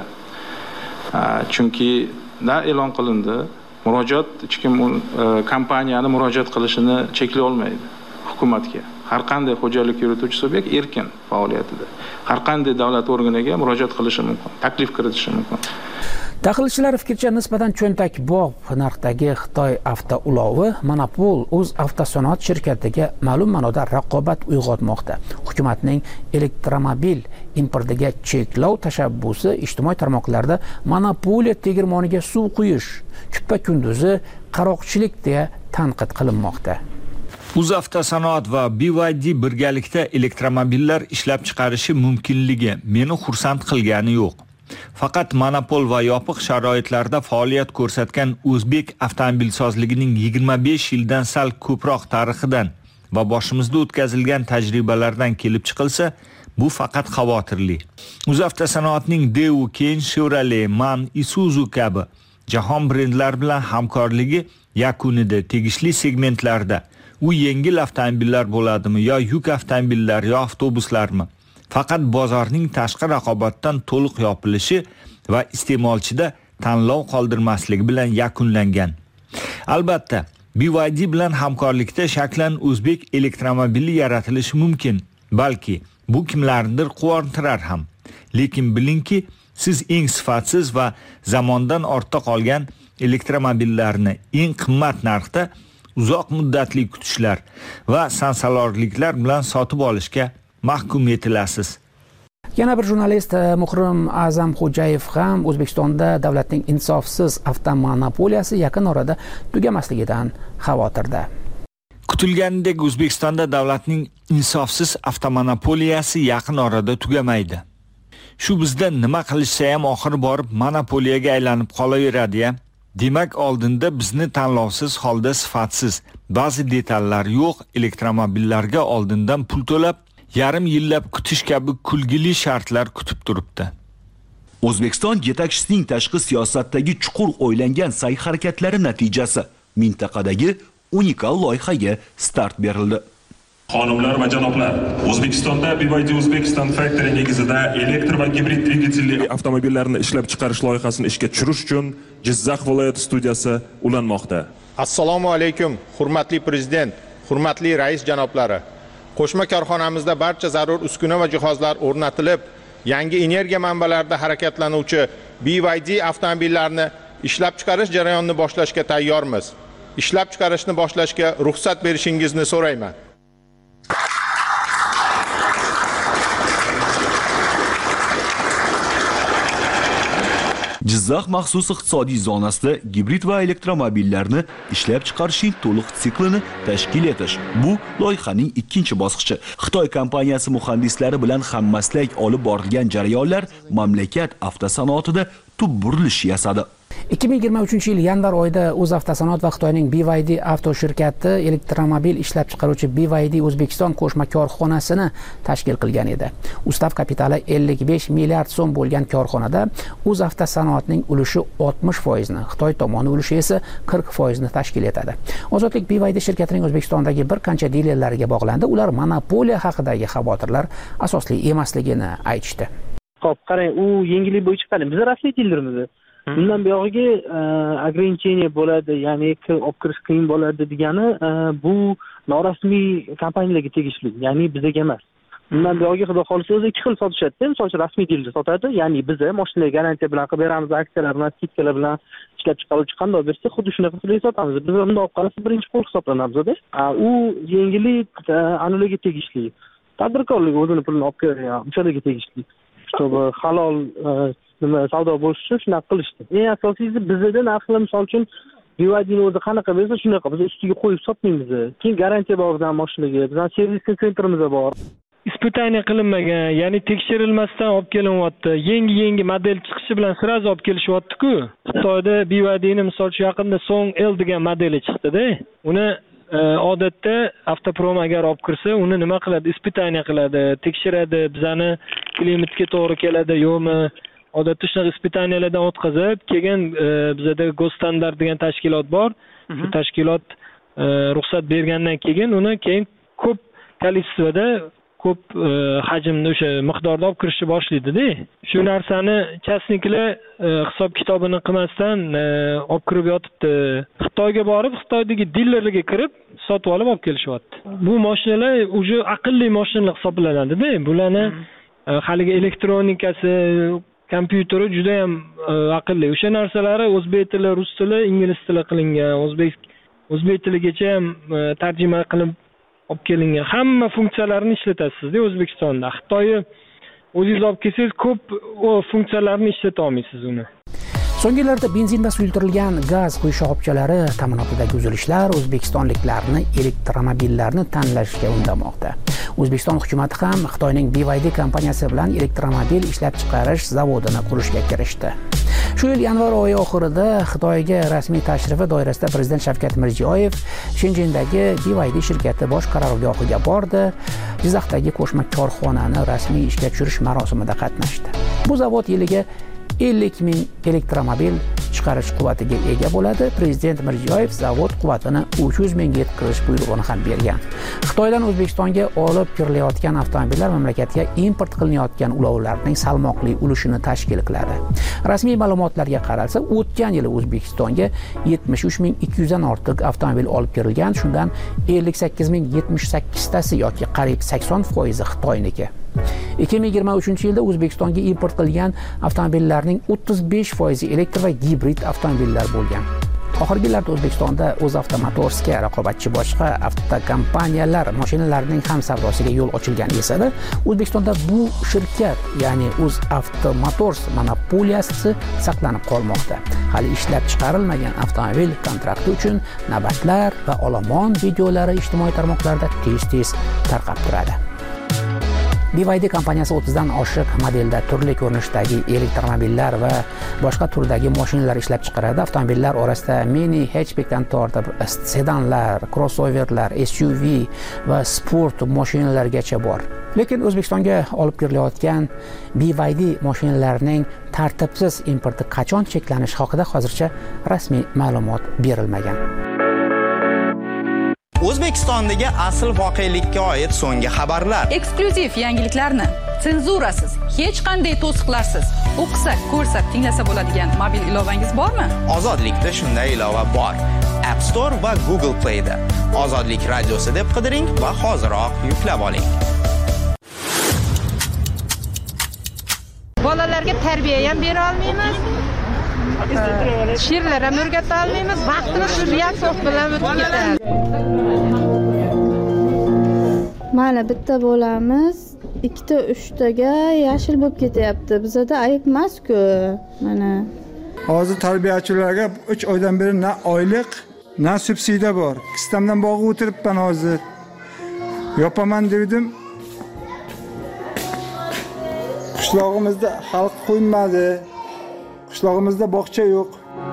Chunki e'lon qilindi, murojaat hech kim kompaniyani murojaat qilishini cheklay olmaydi hukumatga. Har qanday xo'jalik yurituvchi subyekt erkin faoliyatida har qanday davlat organiga murojaat qilishi mumkin, taklif kiritishi mumkin. Tahlilchilar fikricha nisbatan cho'ntakbop narxdagi Xitoy avtoulovi monopol o'z avtosanoat shirkatiga ma'lum ma'noda raqobat uyg'otmoqda. Hukumatning elektromobil importiga cheklov tashabbusi ijtimoiy tarmoqlarda monopoliya tegirmoniga suv quyish, kuppa kunduzi qaroqchilik deya tanqid qilinmoqda. UzAvtosanoat va BYD birgalikda elektromobillar ishlab chiqarishi mumkinligi meni xursand qilgani yo'q. Faqat monopol va yopiq sharoitlarda faoliyat ko'rsatgan o'zbek avtomobilsozligining 25 yildan sal ko'proq tarixidan va boshimizda o'tkazilgan tajribalardan kelib chiqilsa, bu faqat xavotirli. UzAvtosanoatning Daewoo, Chevrolet, MAN, Isuzu kabi jahon brendlari bilan hamkorligi yakunida tegishli segmentlarda u yengil avtomobillar bo'ladimi yo yuk avtomobillar yo avtobuslarmi? Faqat bozorning tashqi raqobatdan to'liq yopilishi va iste'molchida tanlov qoldirmasligi bilan yakunlangan. Albatta, BYD bilan hamkorlikda shaklan o'zbek elektromobili yaratilishi mumkin. Balki bu kimlarnidir quvontirar ham. Lekin bilingki, siz eng sifatsiz va zamondan ortda qolgan elektromobillarni eng qimmat narxda uzoq muddatli kutishlar va sansalorliklar bilan sotib olishga mahkum etilasiz. Yana bir jurnalist Muhrim A'zamxo'jayev ham O'zbekistonda davlatning insofsiz avtomonopoliyasi yaqin orada tugamasligidan xavotirda. Kutilganidek O'zbekistonda davlatning insofsiz avtomonopoliyasi yaqin orada tugamaydi. Shu bizda nima qilishsa ham oxiri borib monopoliyaga aylanib qolaveradi-ya. Demak, oldinda bizni tanlovsiz holda sifatsiz, ba'zi detallar yo'q elektromobillarga oldindan pul to'lab, yarim yillab kutish kabi kulgili shartlar kutib turibdi. O'zbekiston yetakchisining tashqi siyosatdagi chuqur o'ylangan sa'y-harakatlari natijasi mintaqadagi unikal loyihaga start berildi. Xonimlar va janoblar, O'zbekistonda BYD Uzbekistan Factory negizida elektr va gibrid dvigatelli avtomobillarni ishlab chiqarish loyihasini ishga tushirish uchun Jizzax viloyati studiyasi ulanmoqda. Assalomu alaykum, hurmatli prezident, hurmatli rais janoblari. Qo'shma korxonamizda barcha zarur uskuna va jihozlar o'rnatilib, yangi energiya manbalarida harakatlanuvchi BYD avtomobillarini ishlab chiqarish jarayonini boshlashga tayyormiz. Ishlab chiqarishni boshlashga ruxsat berishingizni so'rayman. Jizzax maxsus iqtisodiy zonasida gibrid va elektromobillarni ishlab chiqarishning to'liq siklini tashkil etish. Bu loyihaning ikkinchi bosqichi. Xitoy kompaniyasi muhandislari bilan hammaslak olib borilgan jarayonlar mamlakat avtosanoatida tub burilish yasadi. 2023 yil yanvar oyida UzAvtosanoat va Xitoyning BYD avto shirkati elektromobil ishlab chiqaruvchi BYD O'zbekiston qo'shma korxonasini tashkil qilgan edi. Ustav kapitali 55 milliard so'm bo'lgan korxonada UzAvtosanoatning ulushi 60%, Xitoy tomoni ulushi esa 40% tashkil etadi. Ozodlik BYD shirkatining O'zbekistondagi bir qancha dilerlariga bog'landi. Ular monopoliya haqidagi xavotirlar asosli emasligini aytishdi. Xo'p, qarang, u yengillik bo'yicha qarang, biz rasmiy dilermiz. Bundan buyog'iga ограничение bo'ladi, ya'ni olib kirish qiyin bo'ladi degani bu norasmiy kompaniyalarga tegishli, ya'ni bizga emas. Bundan buyog'iga xudo xolisa o'zi ikki xil sotishadi. Misol uchun rasmiy diler sotadi, ya'ni biz mashinaga garantiya bilan qilib beramiz, aksiyalar bilan, skidkalar bilan ishlab chiqaruvchi qanday bersa, xuddi shunaqa qilib sotamiz. Biz unda olib qarasa birinchi qo'l hisoblanamiz-da. U yengillik anularga tegishli. Tadbirkorlik o'zini pulini olib kelgan, o'shalarga tegishli. Чтобы halol savdo bo'lishi uchun shunaqa qilishdi. Eng asosiysi bizda narxlar misol uchun BYDni o'zi qanaqa bersa shunaqa biz ustiga qo'yib sotmaymiz. Keyin garantiya bor bizning mashinaga, bizning servis sentrimiz bor. Испытание qilinmagan, ya'ni tekshirilmasdan olib kelinyapti. Yangi model chiqishi bilan sirazi olib kelishyapti-ku. Xitoyda BYDni misol uchun yaqinda Song L degan modeli chiqdi-da. Uni odatda avtoprom agar olib kirsa, uni nima qiladi? Ispitaniya qiladi, tekshiradi, bizani klimatga to'g'ri keladi yo'qmi? Odatda shunaqa ispitaniyalardan o'tkazib, keyin bizada Gosstandart degan tashkilot bor. Shu tashkilot ruxsat bergandan keyin uni keyin ko'p kolичествоda ko'p hajmda o'sha miqdorda olib kirishni boshlaydi-da. Shu narsani chasniklar hisob kitobini qilmasdan olib kirib yotibdi. Xitoyga borib, Xitoydagi dilerlarga kirib, sotib olib kelishyapti. Bu mashinalar uje aqlli mashinalar hisoblanadi-da. Bularni haligi elektronikasi, kompyuteri juda ham aqlli. O'sha narsalari o'zbek tili, rus tili, ingliz tili qilingan, o'zbek tiligacha ham tarjima qilib olib kelingan. Hamma funksiyalarni ishlatasiz-da O'zbekistonda. Xitoyni o'zingiz olib kelsangiz, ko'p funksiyalarni ishlata olmaysiz uni. So'nggi yillarda benzinda suyultirilgan gaz quyish shoxobchalari ta'minotidagi uzilishlar o'zbekistonliklarni elektromobillarni tanlashga undamoqda. O'zbekiston hukumatı ham Xitoyning BYD kompaniyasi bilan elektromobil ishlab chiqarish zavodini qurishga kirishdi. Shu yil yanvar oyi oxirida Xitoyga rasmiy tashrifi doirasida Prezident Shavkat Mirziyoyev Shenzhendagi BYD shirkati bosh qarorgohiga bordi. Jizzaxdagi qo'shma korxonani rasmiy ishga tushirish marosimida qatnashdi. Bu zavod yiliga 50,000 elektromobil chiqarish quvvatiga ega bo'ladi. Prezident Mirziyoyev zavod quvvatini 300,000 ga yetkazish buyrug'ini ham bergan. Xitoydan O'zbekistonga olib kirilayotgan avtomobillar mamlakatga import qilinayotgan ulovlarning salmoqli ulushini tashkil qiladi. Rasmiy ma'lumotlarga qaralsa, o'tgan yili O'zbekistonga 73,200 dan ortiq avtomobil olib kirilgan, shundan 58,078 tasi yoki qariyb 80% Xitoyniki. 2023-yilda O'zbekistonga import qilingan avtomobillarning 35% elektr va gibrid avtomobillar bo'lgan. Oxirgi yillarda O'zbekistonda O'zavto Motorsga raqobatchi boshqa avtokompaniyalar mashinalarining ham savdosiga yo'l ochilgan esa-da, O'zbekistonda bu shirkat, ya'ni O'zavto Motors monopoliyasi saqlanib qolmoqda. Hali ishlab chiqarilmagan avtomobil kontrakti uchun navbatlar va olomon videolari ijtimoiy tarmoqlarda tez-tez tarqab turadi. BYD kompaniyasi 30 dan oshiq modelda turli ko'rinishdagi elektromobillar va boshqa turdagi mashinalar ishlab chiqaradi. Avtomobillar orasida mini hatchbackdan tortib sedanlar, crossoverlar, SUV va sport mashinalargacha bor. Lekin O'zbekistonga olib kirilayotgan BYD mashinalarining tartibsiz importi qachon cheklanishi haqida hozircha rasmiy ma'lumot berilmagan. O'zbekistondagi asl voqelikka oid so'nggi xabarlar. Eksklyuziv yangiliklarni senzurasiz, hech qanday to'siqlarsiz o'qisak, ko'rsak, tinglasa bo'ladigan mobil ilovangiz bormi? Ozodlikda shunday ilova bor. App Store va Google Play'da. Ozodlik radiosi deb qidiring va hoziroq yuklab oling. Bolalarga tarbiya ham bera olmaymiz. She'rlar ham o'rgata olmaymiz. Vaqtimiz shu reaksiya bilan o'tib ketadi. Mana bitta bo'lamiz 2-3taga yashil bo'lib ketyapti. Bizda ayb emas-ku. Mana hozir tarbiyachilarga 3 oydan beri na oylik, na subsidiya bor. Kistamdan bog'ib o'tiribman hozir. Yopaman dedim. Qishlog'imizda xalq qo'ymadi. Qishlog'imizda bog'cha yo'q.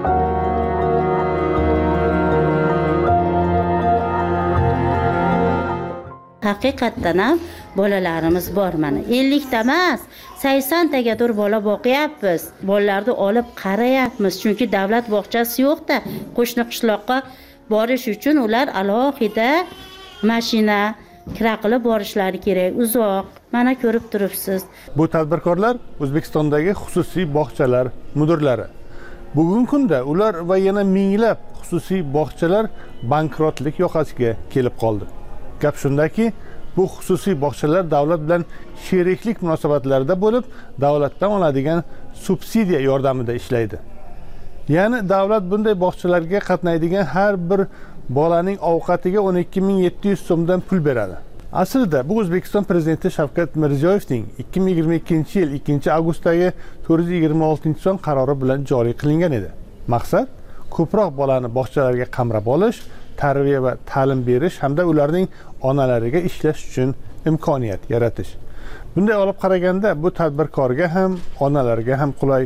Haqiqatdan ham bolalarimiz bor mana. 50 ta emas, 80 tagadir bola boqyapmiz. Bolalarni olib qarayapmiz, chunki davlat bog'chasi yo'q-da. Qo'shni qishloqqa borish uchun ular alohida mashina kira qilib borishlari kerak, uzoq. Mana ko'rib turibsiz. Bu tadbirkorlar O'zbekistondagi xususiy bog'chalar mudirlari. Bugungi kunda ular va yana minglab xususiy bog'chalar bankrotlik yoqasiga kelib qoldi. Gap shundaki, bu xususiy bog'chalar davlat bilan sheriklik munosabatlarida bo'lib, davlatdan oladigan subsidiya yordamida ishlaydi. Ya'ni davlat bunday bog'chalarga qatnaydigan har bir bolaning ovqatiga 12,700 so'mdan pul beradi. Aslida bu O'zbekiston prezidenti Shavkat Mirziyoyevning 2022-yil 2-avgustdagi 426-son qarori bilan joriy qilingan edi. Maqsad ko'proq bolani bog'chalarga qamrab olish, tarbiya va ta'lim berish hamda ularning onalariga ishlash uchun imkoniyat yaratish. Bunday olib qaraganda bu tadbirkorga ham, onalarga ham qulay,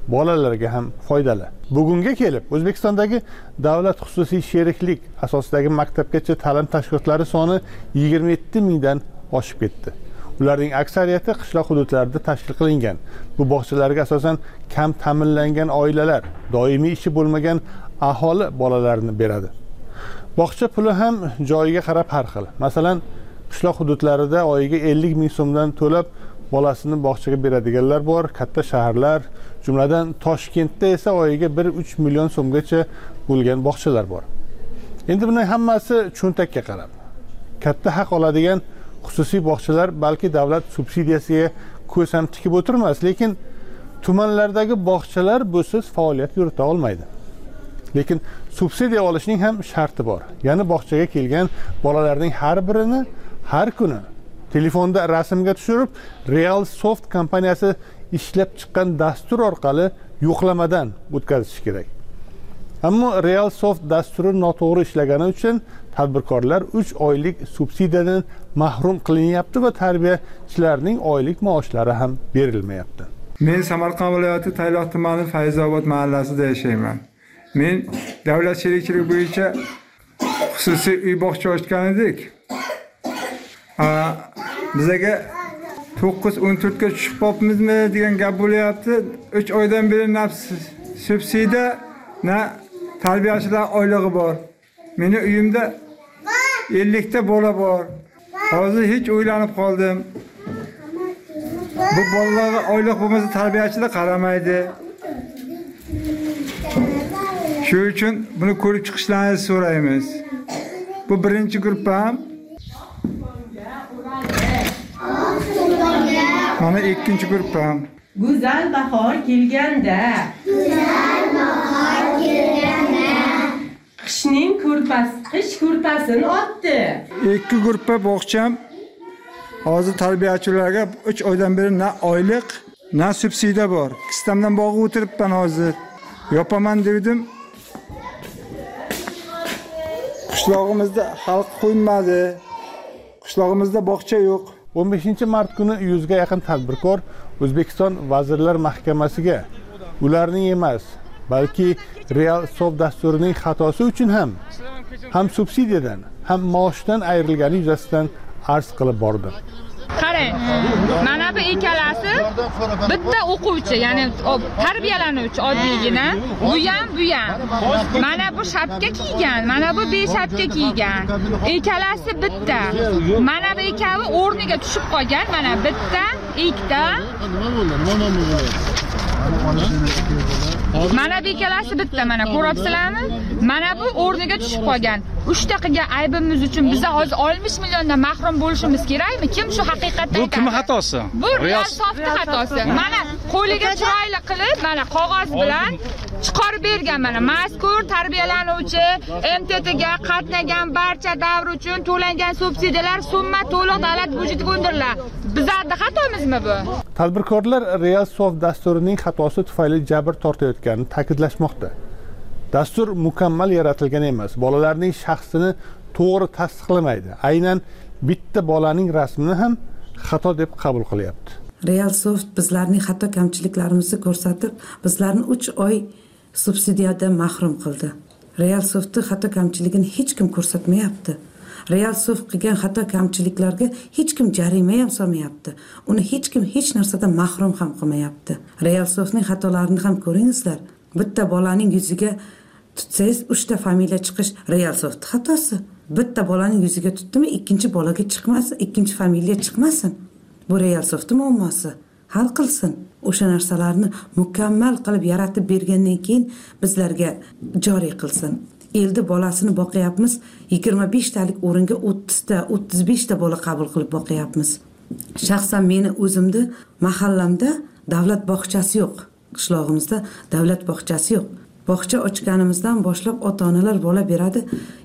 bolalarga ham foydali. Bugunga kelib O'zbekistondagi davlat xususiy sheriklik asosidagi maktabgacha ta'lim tashkilotlari soni 27 mingdan oshib ketdi. Ularning aksariyati qishloq hududlarida tashkil qilingan. Bu bog'chalarga asosan kam ta'minlangan oilalar, doimiy ishi bo'lmagan aholi bolalarini beradi. Bog'cha puli ham joyiga qarab har xil. Masalan, qishloq hududlarida oyiga 50 ming so'mdan to'lab bolasini bog'chaga beradiganlar bor. Katta shaharlar, jumladan Toshkentda esa oyiga 1-3 million so'mgacha bo'lgan bog'chalar bor. Endi buning hammasi cho'ntakka qarab. Katta haq oladigan xususiy bog'chalar balki davlat subsidiyasiga ko'z ham tikib o'tirmas, lekin tumanlardagi bog'chalar busiz faoliyat yurita olmaydi. Lekin subsidiya olishning ham sharti bor. Ya'ni bog'chaga kelgan bolalarning har birini har kuni telefonda rasmga tushirib, RealSoft kompaniyasi ishlab chiqqan dastur orqali yo'qlamadan o'tkazish kerak. Ammo RealSoft dasturi noto'g'ri ishlagani uchun tadbirkorlar 3 oylik subsidiyadan mahrum qilinyapti va tarbiyachilarning oylik maoshlari ham berilmayapti. Men Samarqand viloyati Tayloq tumani Fayzobod mahallasida yashayman. Men davlat sherikchilik bo'yicha xususiy uy bog'cha ochgan edik. Bizaga 9-14 ga tushib qolibmizmi degan gap bo'lyapti. 3 oydan beri na subsidiya, na tarbiyachilar oylig'i bor. Meni uyimda 50 ta bola bor. Hozir hech o'ylanib qoldim. Bu bolalarga oylik bo'lmasa tarbiyachilar qaramaydi. Shu uchun buni ko'rib chiqishlaringizni so'raymiz. Bu birinchi gruppam. Mana ikkinchi gruppam. Go'zal bahor kelganda. Qishning qish ko'rpasini otdi. Ikki gruppa bog'cham hozir tarbiyachilarga 3 oydan beri na oylik, na subsidiya bor. Kistamdan bog'ib o'tiribman hozir. Yopaman dedim. Qishlog'imizda xalq qo'ymadi. Qishlog'imizda bog'cha yo'q. 15-mart kuni 100 ga yaqin tadbirkor O'zbekiston Vazirlar Mahkamasiga ularning emas, balki RealSoft dasturining xatosi uchun ham subsidiyadan, ham maoshdan ayrilgani yuzasidan arz qilib bordi. Qarang, mana bu ikkalasi bitta o'quvchi, ya'ni tarbiyalanuvchi oddiygina, bu ham. Mana bu shapka kiygan, mana bu beshapka kiygan. Ikkalasi bitta. Mana bu ikkovi o'rniga tushib qolgan, mana bitta, ikkita. Mana bu ikkalasi bitta, mana ko'ryapsizlarmi? Mana bu o'rniga tushib qolgan. 3 daqiqa aybimiz uchun biz hozir 60 milliondan mahrum bo'lishimiz kerakmi? Kim shu haqiqatda? Bu kim xatosi? Bu RealSoftning xatosi. Mana qo'liga chiroyli qilib, mana qog'oz bilan chiqarib bergan mana mazkur tarbiyalanuvchi MTTga qatnagan barcha davr uchun to'langan subsidiyalar summa to'liq davlat byudjetiga undiriladi. Bizlarning xatomizmi bu? Tadbirkorlar RealSoft dasturining xatosi tufayli jabr tortayotganini ta'kidlashmoqda. Dastur mukammal yaratilgan emas. Bolalarning shaxsini to'g'ri tasdiqlamaydi. Aynan bitta bolaning rasmini ham xato deb qabul qilyapti. RealSoft bizlarning xato kamchiliklarimizni ko'rsatib, bizlarni 3 oy subsidiyadan mahrum qildi. RealSoftning xato kamchiligini hech kim ko'rsatmayapti. RealSoft qilgan xato kamchiliklarga hech kim jarima ham solmayapti. Uni hech kim hech narsadan mahrum ham qilmayapti. RealSoftning xatolarini ham ko'ringizlar. Bitta bolaning yuziga tutsangiz 3 ta familiya chiqish RealSoft xatosi. Bitta bolaning yuziga tutdimi, ikkinchi bolaga chiqmasin, ikkinchi familiya chiqmasin. Bu RealSoftning muammosi. Hal qilsin. O'sha narsalarni mukammal qilib yaratib bergandan keyin bizlarga joriy qilsin. Elda bolasini boqyapmiz, 25 talik o'ringa 30 ta, 35 ta bola qabul qilib boqyapmiz. Shaxsan meni o'zimda mahallamda davlat bog'chasi yo'q. Qishlog'imizda davlat bog'chasi yo'q. Bog'cha ochganimizdan boshlab ota-onalar bola beradi.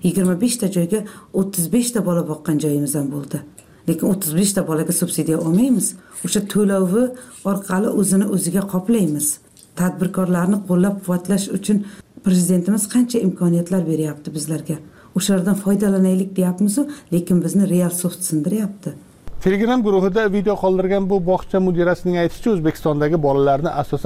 25 ta joyga 35 ta bola boqqan joyimiz ham bo'ldi. Lekin 35 ta bolaga subsidiya olmaymiz. O'sha to'lovi orqali o'ziga qoplaymiz. Tadbirkorlarni qo'llab-quvvatlash uchun prezidentimiz qancha imkoniyatlar beryapti bizlarga. O'shalardan foydalanaylik deyapmiz, lekin bizni RealSoft sindiryapti. Telegram guruhida video qoldirgan bu bog'cha mudirasining aytishicha, O'zbekistondagi bolalarni asosan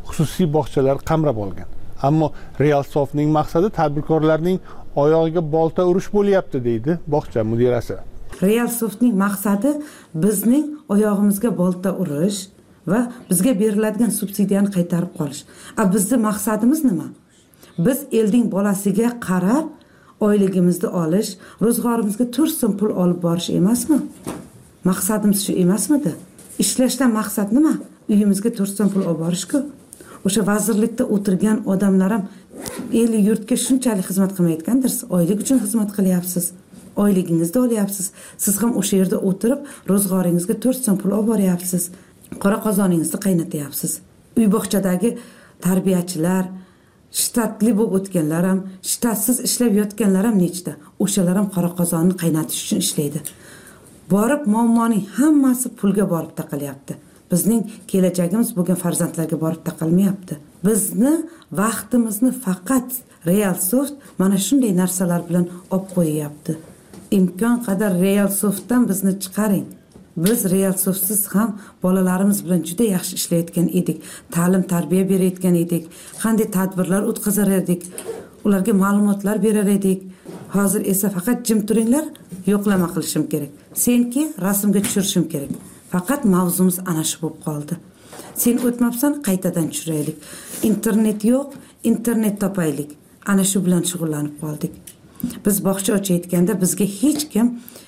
xususiy bog'chalar qamrab olgan. Ammo Realsoftning maqsadi tadbirkorlarning oyog'iga bolta urish bo'lyapti, deydi bog'cha mudirasi. Realsoftning maqsadi bizning oyog'imizga bolta urish va bizga beriladigan subsidiyani qaytarib qolish. Bizning maqsadimiz nima? Biz elning bolasiga qarab oyligimizni olish, ro'zg'orimizga 4 so'm pul olib borish emasmi? Maqsadimiz shu emasmidi? Ishlashdan maqsad nima? Uyimizga 4 so'm pul olib borish-ku. O'sha vazirlikda o'tirgan odamlar ham el yurtga shunchalik xizmat qilmayotgandir. Oylik uchun xizmat qilyapsiz. Oyligingizni olyapsiz. Siz ham o'sha yerda o'tirib, ro'zg'oringizga 4 so'm pul olib boryapsiz. Qora qozoningizni qaynatyapsiz. Uy bog'chadagi tarbiyachilar, shtatli bo'lib o'tganlar ham, shtatsiz ishlab yotganlar ham nechta. O'shalar ham qora qozonni qaynatish uchun ishlaydi. Borib muammoning hammasi pulga borib taqalyapti. Bizning kelajagimiz bo'lgan farzandlarga borib taqalmayapti. Bizni vaqtimizni faqat Realsoft mana shunday narsalar bilan olib qo'yyapti. Imkon qadar Realsoftdan bizni chiqaring. Biz Realsoftsiz ham bolalarimiz bilan juda yaxshi ishlayotgan edik. Ta'lim tarbiya berayotgan edik. Qanday tadbirlar o'tkazar edik. Ularga ma'lumotlar berar edik. Hozir esa faqat jim turinglar, yo'qlama qilishim kerak. Senki rasmga tushirishim kerak. Faqat mavzumiz ana shu bo'lib qoldi. Sen o'tmabsan, qaytadan tushiraylik. Internet yo'q, internet topaylik. Ana shu bilan shug'ullanib qoldik. Biz bog'cha ochayotganda bizga hech kim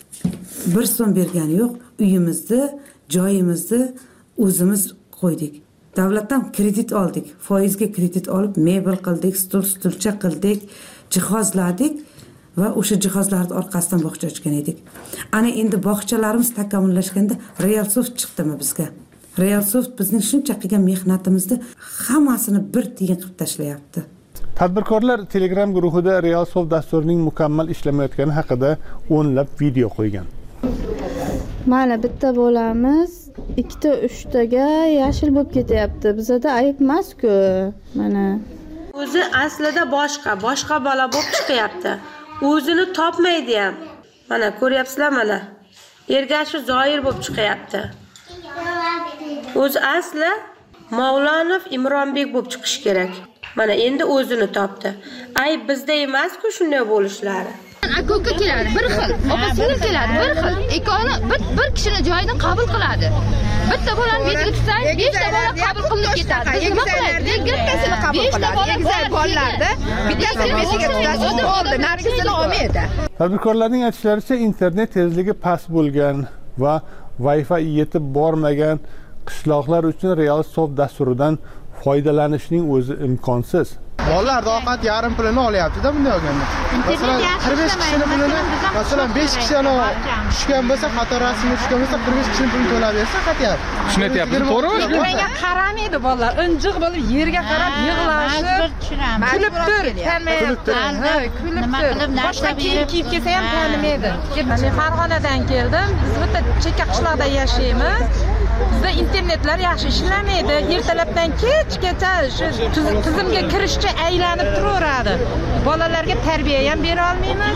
1 so'm bergani yo'q. Uyimizni, joyimizni o'zimiz qo'ydik. Davlatdan kredit oldik. Foizga kredit olib, mebel qildik, stulcha qildik, jihozladik va o'sha jihozlarning orqasidan bog'cha ochgan edik. Ana endi bog'chalarimiz takomillashganda Realsoft chiqdimi bizga? Realsoft bizning shuncha qilgan mehnatimizni hammasini bir tiyin qilib tashlayapti. Tadbirkorlar Telegram guruhida Realsoft dasturining mukammal ishlamayotgani haqida o'nlab video qo'ygan. Mana bitta bo'lamiz 2-3taga yashil bo'lib ketyapti. Bizda ayb emas-ku. Mana o'zi aslida boshqa bola bo'lib chiqyapti. O'zini topmaydi ham. Mana ko'ryapsizlar mana. Ergashi Zoir bo'lib chiqyapti. O'zi asli Mavlonov Imronbek bo'lib chiqish kerak. Mana endi o'zini topdi. Ayb bizda emas-ku shunday bo'lishlari. Aka keladi bir xil, opa-singil keladi bir xil. Ikkoni bir kishini joyidan qabul qiladi. Bitta bolani betiga tutsang, 5 ta bola qabul qilinib ketadi. Nima qiladi? Bittasini qabul qiladi. Egizak bolalarda bittasini betiga tutadi, oldi, narigisini olmaydi. Tadbirkorlarning aytishlaricha, internet tezligi past bo'lgan va Wi-Fi yetib bormagan qishloqlar uchun Realsoft dasturidan foydalanishning o'zi imkonsiz. Bolalar ovqat yarim pulini olyapti-da bunday olganda. Masalan, 45 kishining pulini, masalan 5 kishi tushgan bo'lsa, qator rasmga tushgan bo'lsa, 45 kishining pulini to'lab bersa, qatyapti. Tushunyapsiz, to'g'rimi? Menga qaramaydi bolalar, injiq bo'lib yerga qarab yig'lashib, kulib tur, tanimayapti. Kulib tur. Boshqa kiyib kelsa ham tanimaydi. Men Farg'onadan keldim. Biz bitta chekka qishloqda yashaymiz. Bizda internetlar yaxshi ishlamaydi. Ertalabdan kechgacha shu tizimga kirishcha aylanib turaveradi. Bolalarga tarbiya ham bera olmaymiz.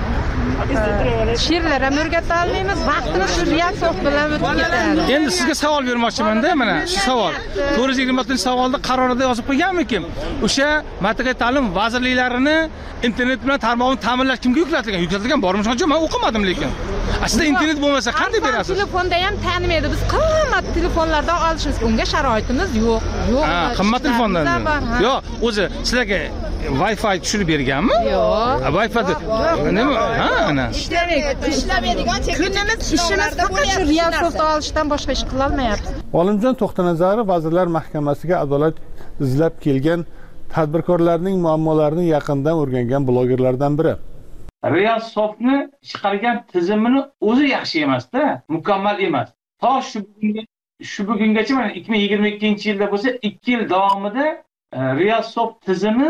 She'rlar ham o'rgata olmaymiz. Vaqtimiz shu Realsoft bilan o'tib ketadi. Endi sizga savol bermoqchiman-da, mana shu savol. 426-savolda qarorida yozib qo'yganmikin? O'sha Matbuot ta'lim vazirliklarini internet bilan tarmog'ini ta'minlash kimga yuklatilgan? Yuklatilgan bormi? Shuncha men o'qimadim lekin. Aslida internet bo'lmasa qanday berasiz? Telefonda ham tanimaydi. Biz qimmat telefonlardan olishimiz unga sharoitimiz yo'q. Qimmat telefondan. Yo'q, o'zi sizlarga Wi-Fi tushirib berganmi? Yo'q. Wi-Fi nima? Ha, ana. Ishlamaydigan kunimiz ishimiz faqat shu Realsoft olishdan boshqa ish qila olmayapmiz. Olimjon To'xtanazarov Vazirlar Mahkamasiga adolat izlab kelgan tadbirkorlarning muammolarini yaqindan o'rgangan blogerlardan biri. Realsoftni chiqargan tizimini o'zi yaxshi emas-da, mukammal emas. To shu bugungacha mana 2022-yilda bo'lsa 2 yil davomida Realsoft tizimi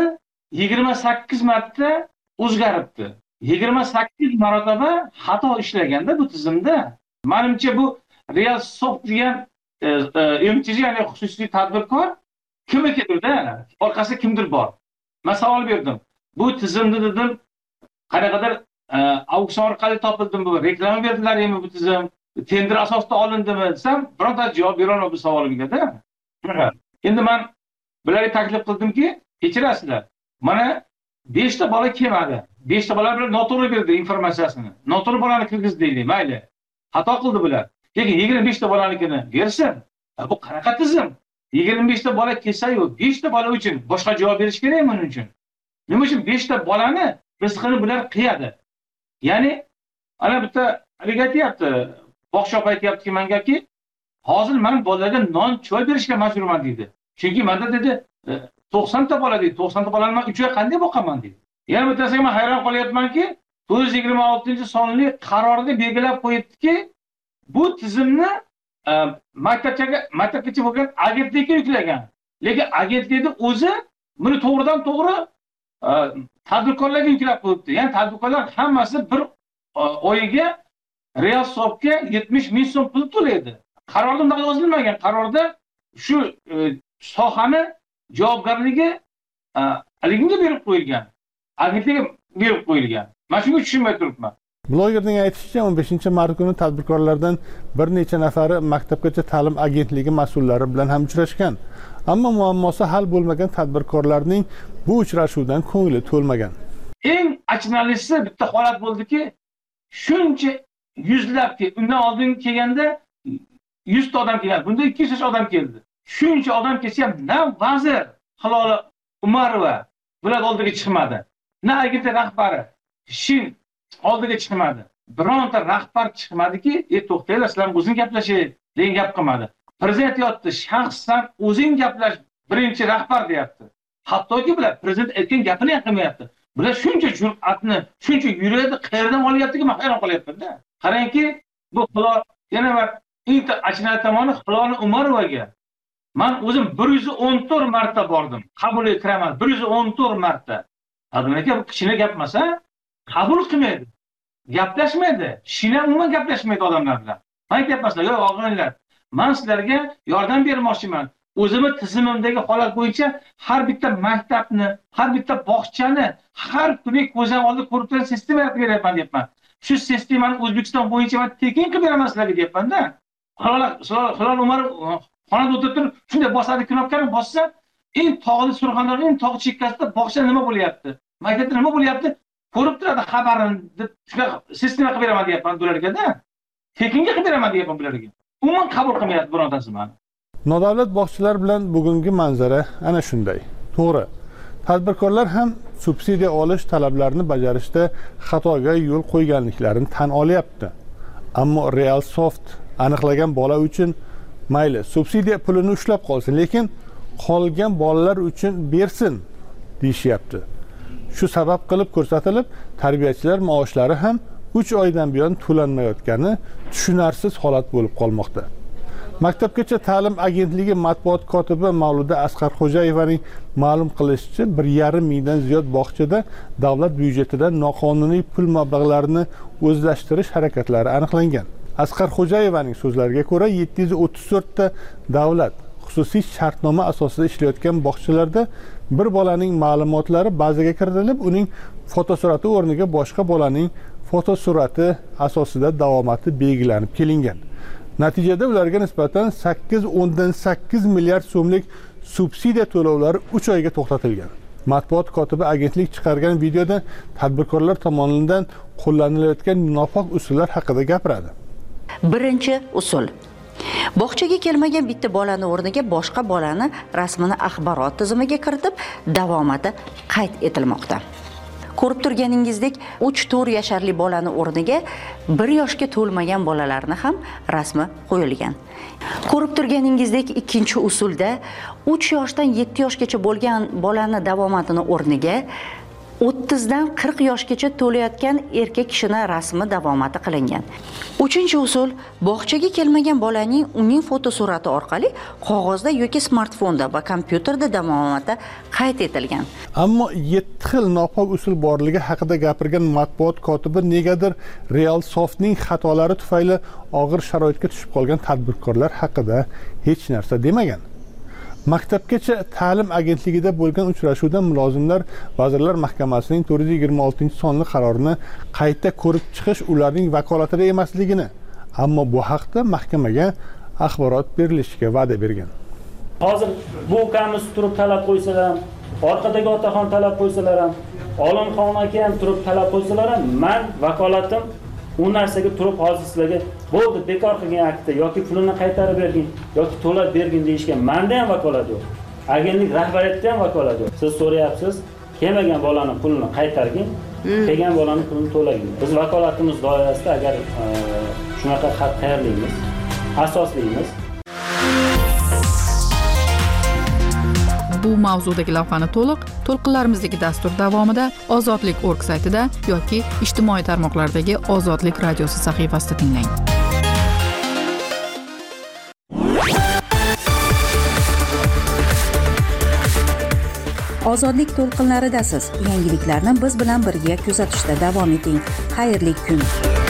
28 marta o'zgaribdi. 28 marotaba xato ishlaganda bu tizimda. Menimcha bu Realsoft degan MTJ, ya'ni xususiy tadbirkor kimnikidir-da, orqasida kimdir bor. Men savol berdim. Bu tizimni dedim, qanaqadir auksion orqali topildimi, bu reklama berdilarmi bu tizim, tender asosida olindimi desam, bironta javob bera olmayman bu savolimga-da. Endi men bularga taklif qildimki, kechirasizlar. Mana 5 ta bola kelmadi. 5 ta bola bilan noto'g'ri berdi informatsiyasini. Noto'g'ri bolani kirgizdi deylik, mayli. Xato qildi bular. Lekin 25 ta bolanikini bersin. Bu qanaqa tizim? 25 ta bola kelsa-yu, 5 ta bola uchun boshqa javob berish kerak buning uchun. Nima uchun 5 ta bolani rizqini bular qiyadi? Ya'ni ana bitta haliga aytyapti, bog'shop aytyaptiki mangaki, hozir men bolalarga non, choy berishga majburman deydi. Chunki menda dedi 90 ta bola deydi, 90 ta bolani men 3 oy qanday boqaman deydi. Yana bittasiga men hayron qolyapmanki, 426-sonli qarorda belgilab qo'yibdiki, bu tizimni maktabgacha bo'lgan agentlikka yuklagan. Lekin agentlikda o'zi buni to'g'ridan to'g'ri tadbirkorlarga yuklab qo'yibdi. Ya'ni tadbirkorlar hammasi bir oyiga real hisobga 70 ming so'm pul to'laydi. Qarorda unday yozilmagan. Qarorda shu sohani javobgarligi haligiga berib qo'yilgan. Agentlikka berib qo'yilgan. Men shunga tushunmay turibman. Blogerning aytishicha, 15-mart kuni tadbirkorlardan bir necha nafari maktabgacha ta'lim agentligi mas'ullari bilan ham uchrashgan. Ammo muammosi hal bo'lmagan tadbirkorlarning bu uchrashuvdan ko'ngli to'lmagan. Eng achinarlisi bitta holat bo'ldiki, shuncha yuzlabki, undan oldin kelganda 100 ta odam kelgan. Bunda 200 odam keldi. Shuncha odam kelsa ham na vazir Hilola Umarova bular oldiga chiqmadi. Na agentlik rahbari Shin oldiga chiqmadi. Bironta rahbar chiqmadiki, to'xtanglar, sizlar o'zing gaplashing degan gap qilmadi. Prezident yotdi, shaxsan o'zing gaplash, birinchi rahbar deyapti. Hattoki bular prezident aytgan gapini ham qilmayapti. Bular shuncha jur'atni, shuncha yuradi, qayerdan olyaptiki, men hayron qolyapman-da. Qarangki, bu yana bir eng achinarli tomoni Hilola Umarovaga men o'zim 114 marta bordim. Qabulga kiraman 114 marta. Adamlarga bu kichkina gap emas, qabul qilmaydi. Gaplashmaydi. Shina umuman gaplashmaydi odamlar bilan. Men aytyapman, "Yo'q, og'aylar, men sizlarga yordam bermoqchiman. O'zimni tizimimdagi holat bo'yicha har bitta maktabni, har bitta bog'chani har kuni ko'zim oldida ko'rib turgan sistema yaratib beryapman" deyapman. Shu sistemani O'zbekiston bo'yicha men tekin qilib beraman sizlarga deyapman-da. Hilola Umarov xonada o'tirib turib, shunday bosadi, knopkani bossa, eng tog'li Surxondaryo, eng tog' chekkasida bog'cha nima bo'lyapti? Maktabda nima bo'lyapti? Ko'rib turadi xabarini deb shunday sistema qilib beraman deyapman bularga-da. Tekinga qilib beraman deyapman bularga. Umuman qabul qilmayapti birontasi meni. Nodavlat bog'chalar bilan bugungi manzara ana shunday. To'g'ri. Tadbirkorlar ham subsidiya olish talablarini bajarishda xatoga yo'l qo'yganliklarini tan olyapti. Ammo Real Soft aniqlagan bola uchun mayli, subsidiya pulini ushlab qolsin, lekin qolgan bolalar uchun bersin deyishyapti. Shu sabab qilib ko'rsatilib, tarbiyachilar maoshlari ham 3 oydan buyon to'lanmayotgani tushunarsiz holat bo'lib qolmoqda. Maktabgacha ta'lim agentligi matbuot kotibi Mavluda Asqarxo'jayevaning ma'lum qilishicha, 1,5 mingdan ziyod bog'chada davlat byudjetidan noqonuniy pul mablag'larini o'zlashtirish harakatlari aniqlangan. Asqarxo'jayevaning so'zlariga ko'ra, 734 ta davlat xususiy shartnoma asosida ishlayotgan bog'chalarda bir bolaning ma'lumotlari bazaga kiritilib, uning fotosurati o'rniga boshqa bolaning fotosurati asosida davomati belgilanib kelingan. Natijada ularga nisbatan 8.8 milliard so'mlik subsidiya to'lovlari 3 oyga to'xtatilgan. Matbuot kotibi agentlik chiqargan videoda tadbirkorlar tomonidan qo'llanilayotgan nopoq usullar haqida gapiradi. Birinchi usul: bog'chaga kelmagan bitta bolani o'rniga boshqa bolani rasmini axborot tizimiga kiritib, davomati qayd etilmoqda. Ko'rib turganingizdek, 3-4 yasharli bolani o'rniga 1 yoshga to'lmagan bolalarni ham rasmi qo'yilgan. Ko'rib turganingizdek, ikkinchi usulda 3 yoshdan 7 yoshgacha bo'lgan bolani davomatini o'rniga 30 dan 40 yoshgacha to'layotgan erkak kishini rasmi davomati qilingan. Uchinchi usul: bog'chaga kelmagan bolaning uning fotosurati orqali qog'ozda yoki smartfonda va kompyuterda davomati qayd etilgan. Ammo 7 xil nopoq usul borligi haqida gapirgan matbuot kotibi negadir Real Softning xatolari tufayli og'ir sharoitga tushib qolgan tadbirkorlar haqida hech narsa demagan. Maktabgacha ta'lim agentligida bo'lgan uchrashuvda mulozimlar Vazirlar Mahkamasining 426-sonli qarorini qayta ko'rib chiqish ularning vakolatida emasligini, ammo bu haqda mahkamaga axborot berilishiga va'da bergan. Hozir bu ukamiz turib talab qo'ysalar ham, orqadagi otaxon talab qo'ysalar ham, Olimxon aka ham turib talab qo'ysalar ham, men vakolatim u narsaga turib hozir sizlarga bo'ldi, bekor qilgan aktda yoki pulini qaytarib bergin yoki to'lab bergin deyishga menda ham vakolat yo'q. Agentlik rahbariyatida ham vakolat yo'q. Siz so'rayapsiz, kelmagan bolaning pulini qaytargin, kelgan bolaning pulini to'lagin. Biz vakolatimiz doirasida agar shunaqa xat tayyorlaymiz, asoslaymiz. Bu mavzudagi lavhani to'lqinlarimizdagi dastur davomida Ozodlik.org saytida yoki ijtimoiy tarmoqlardagi Ozodlik radiosi sahifasida tinglang. Ozodlik to'lqinlaridasiz. Yangiliklarni biz bilan birga kuzatishda davom eting. Xayrli kun.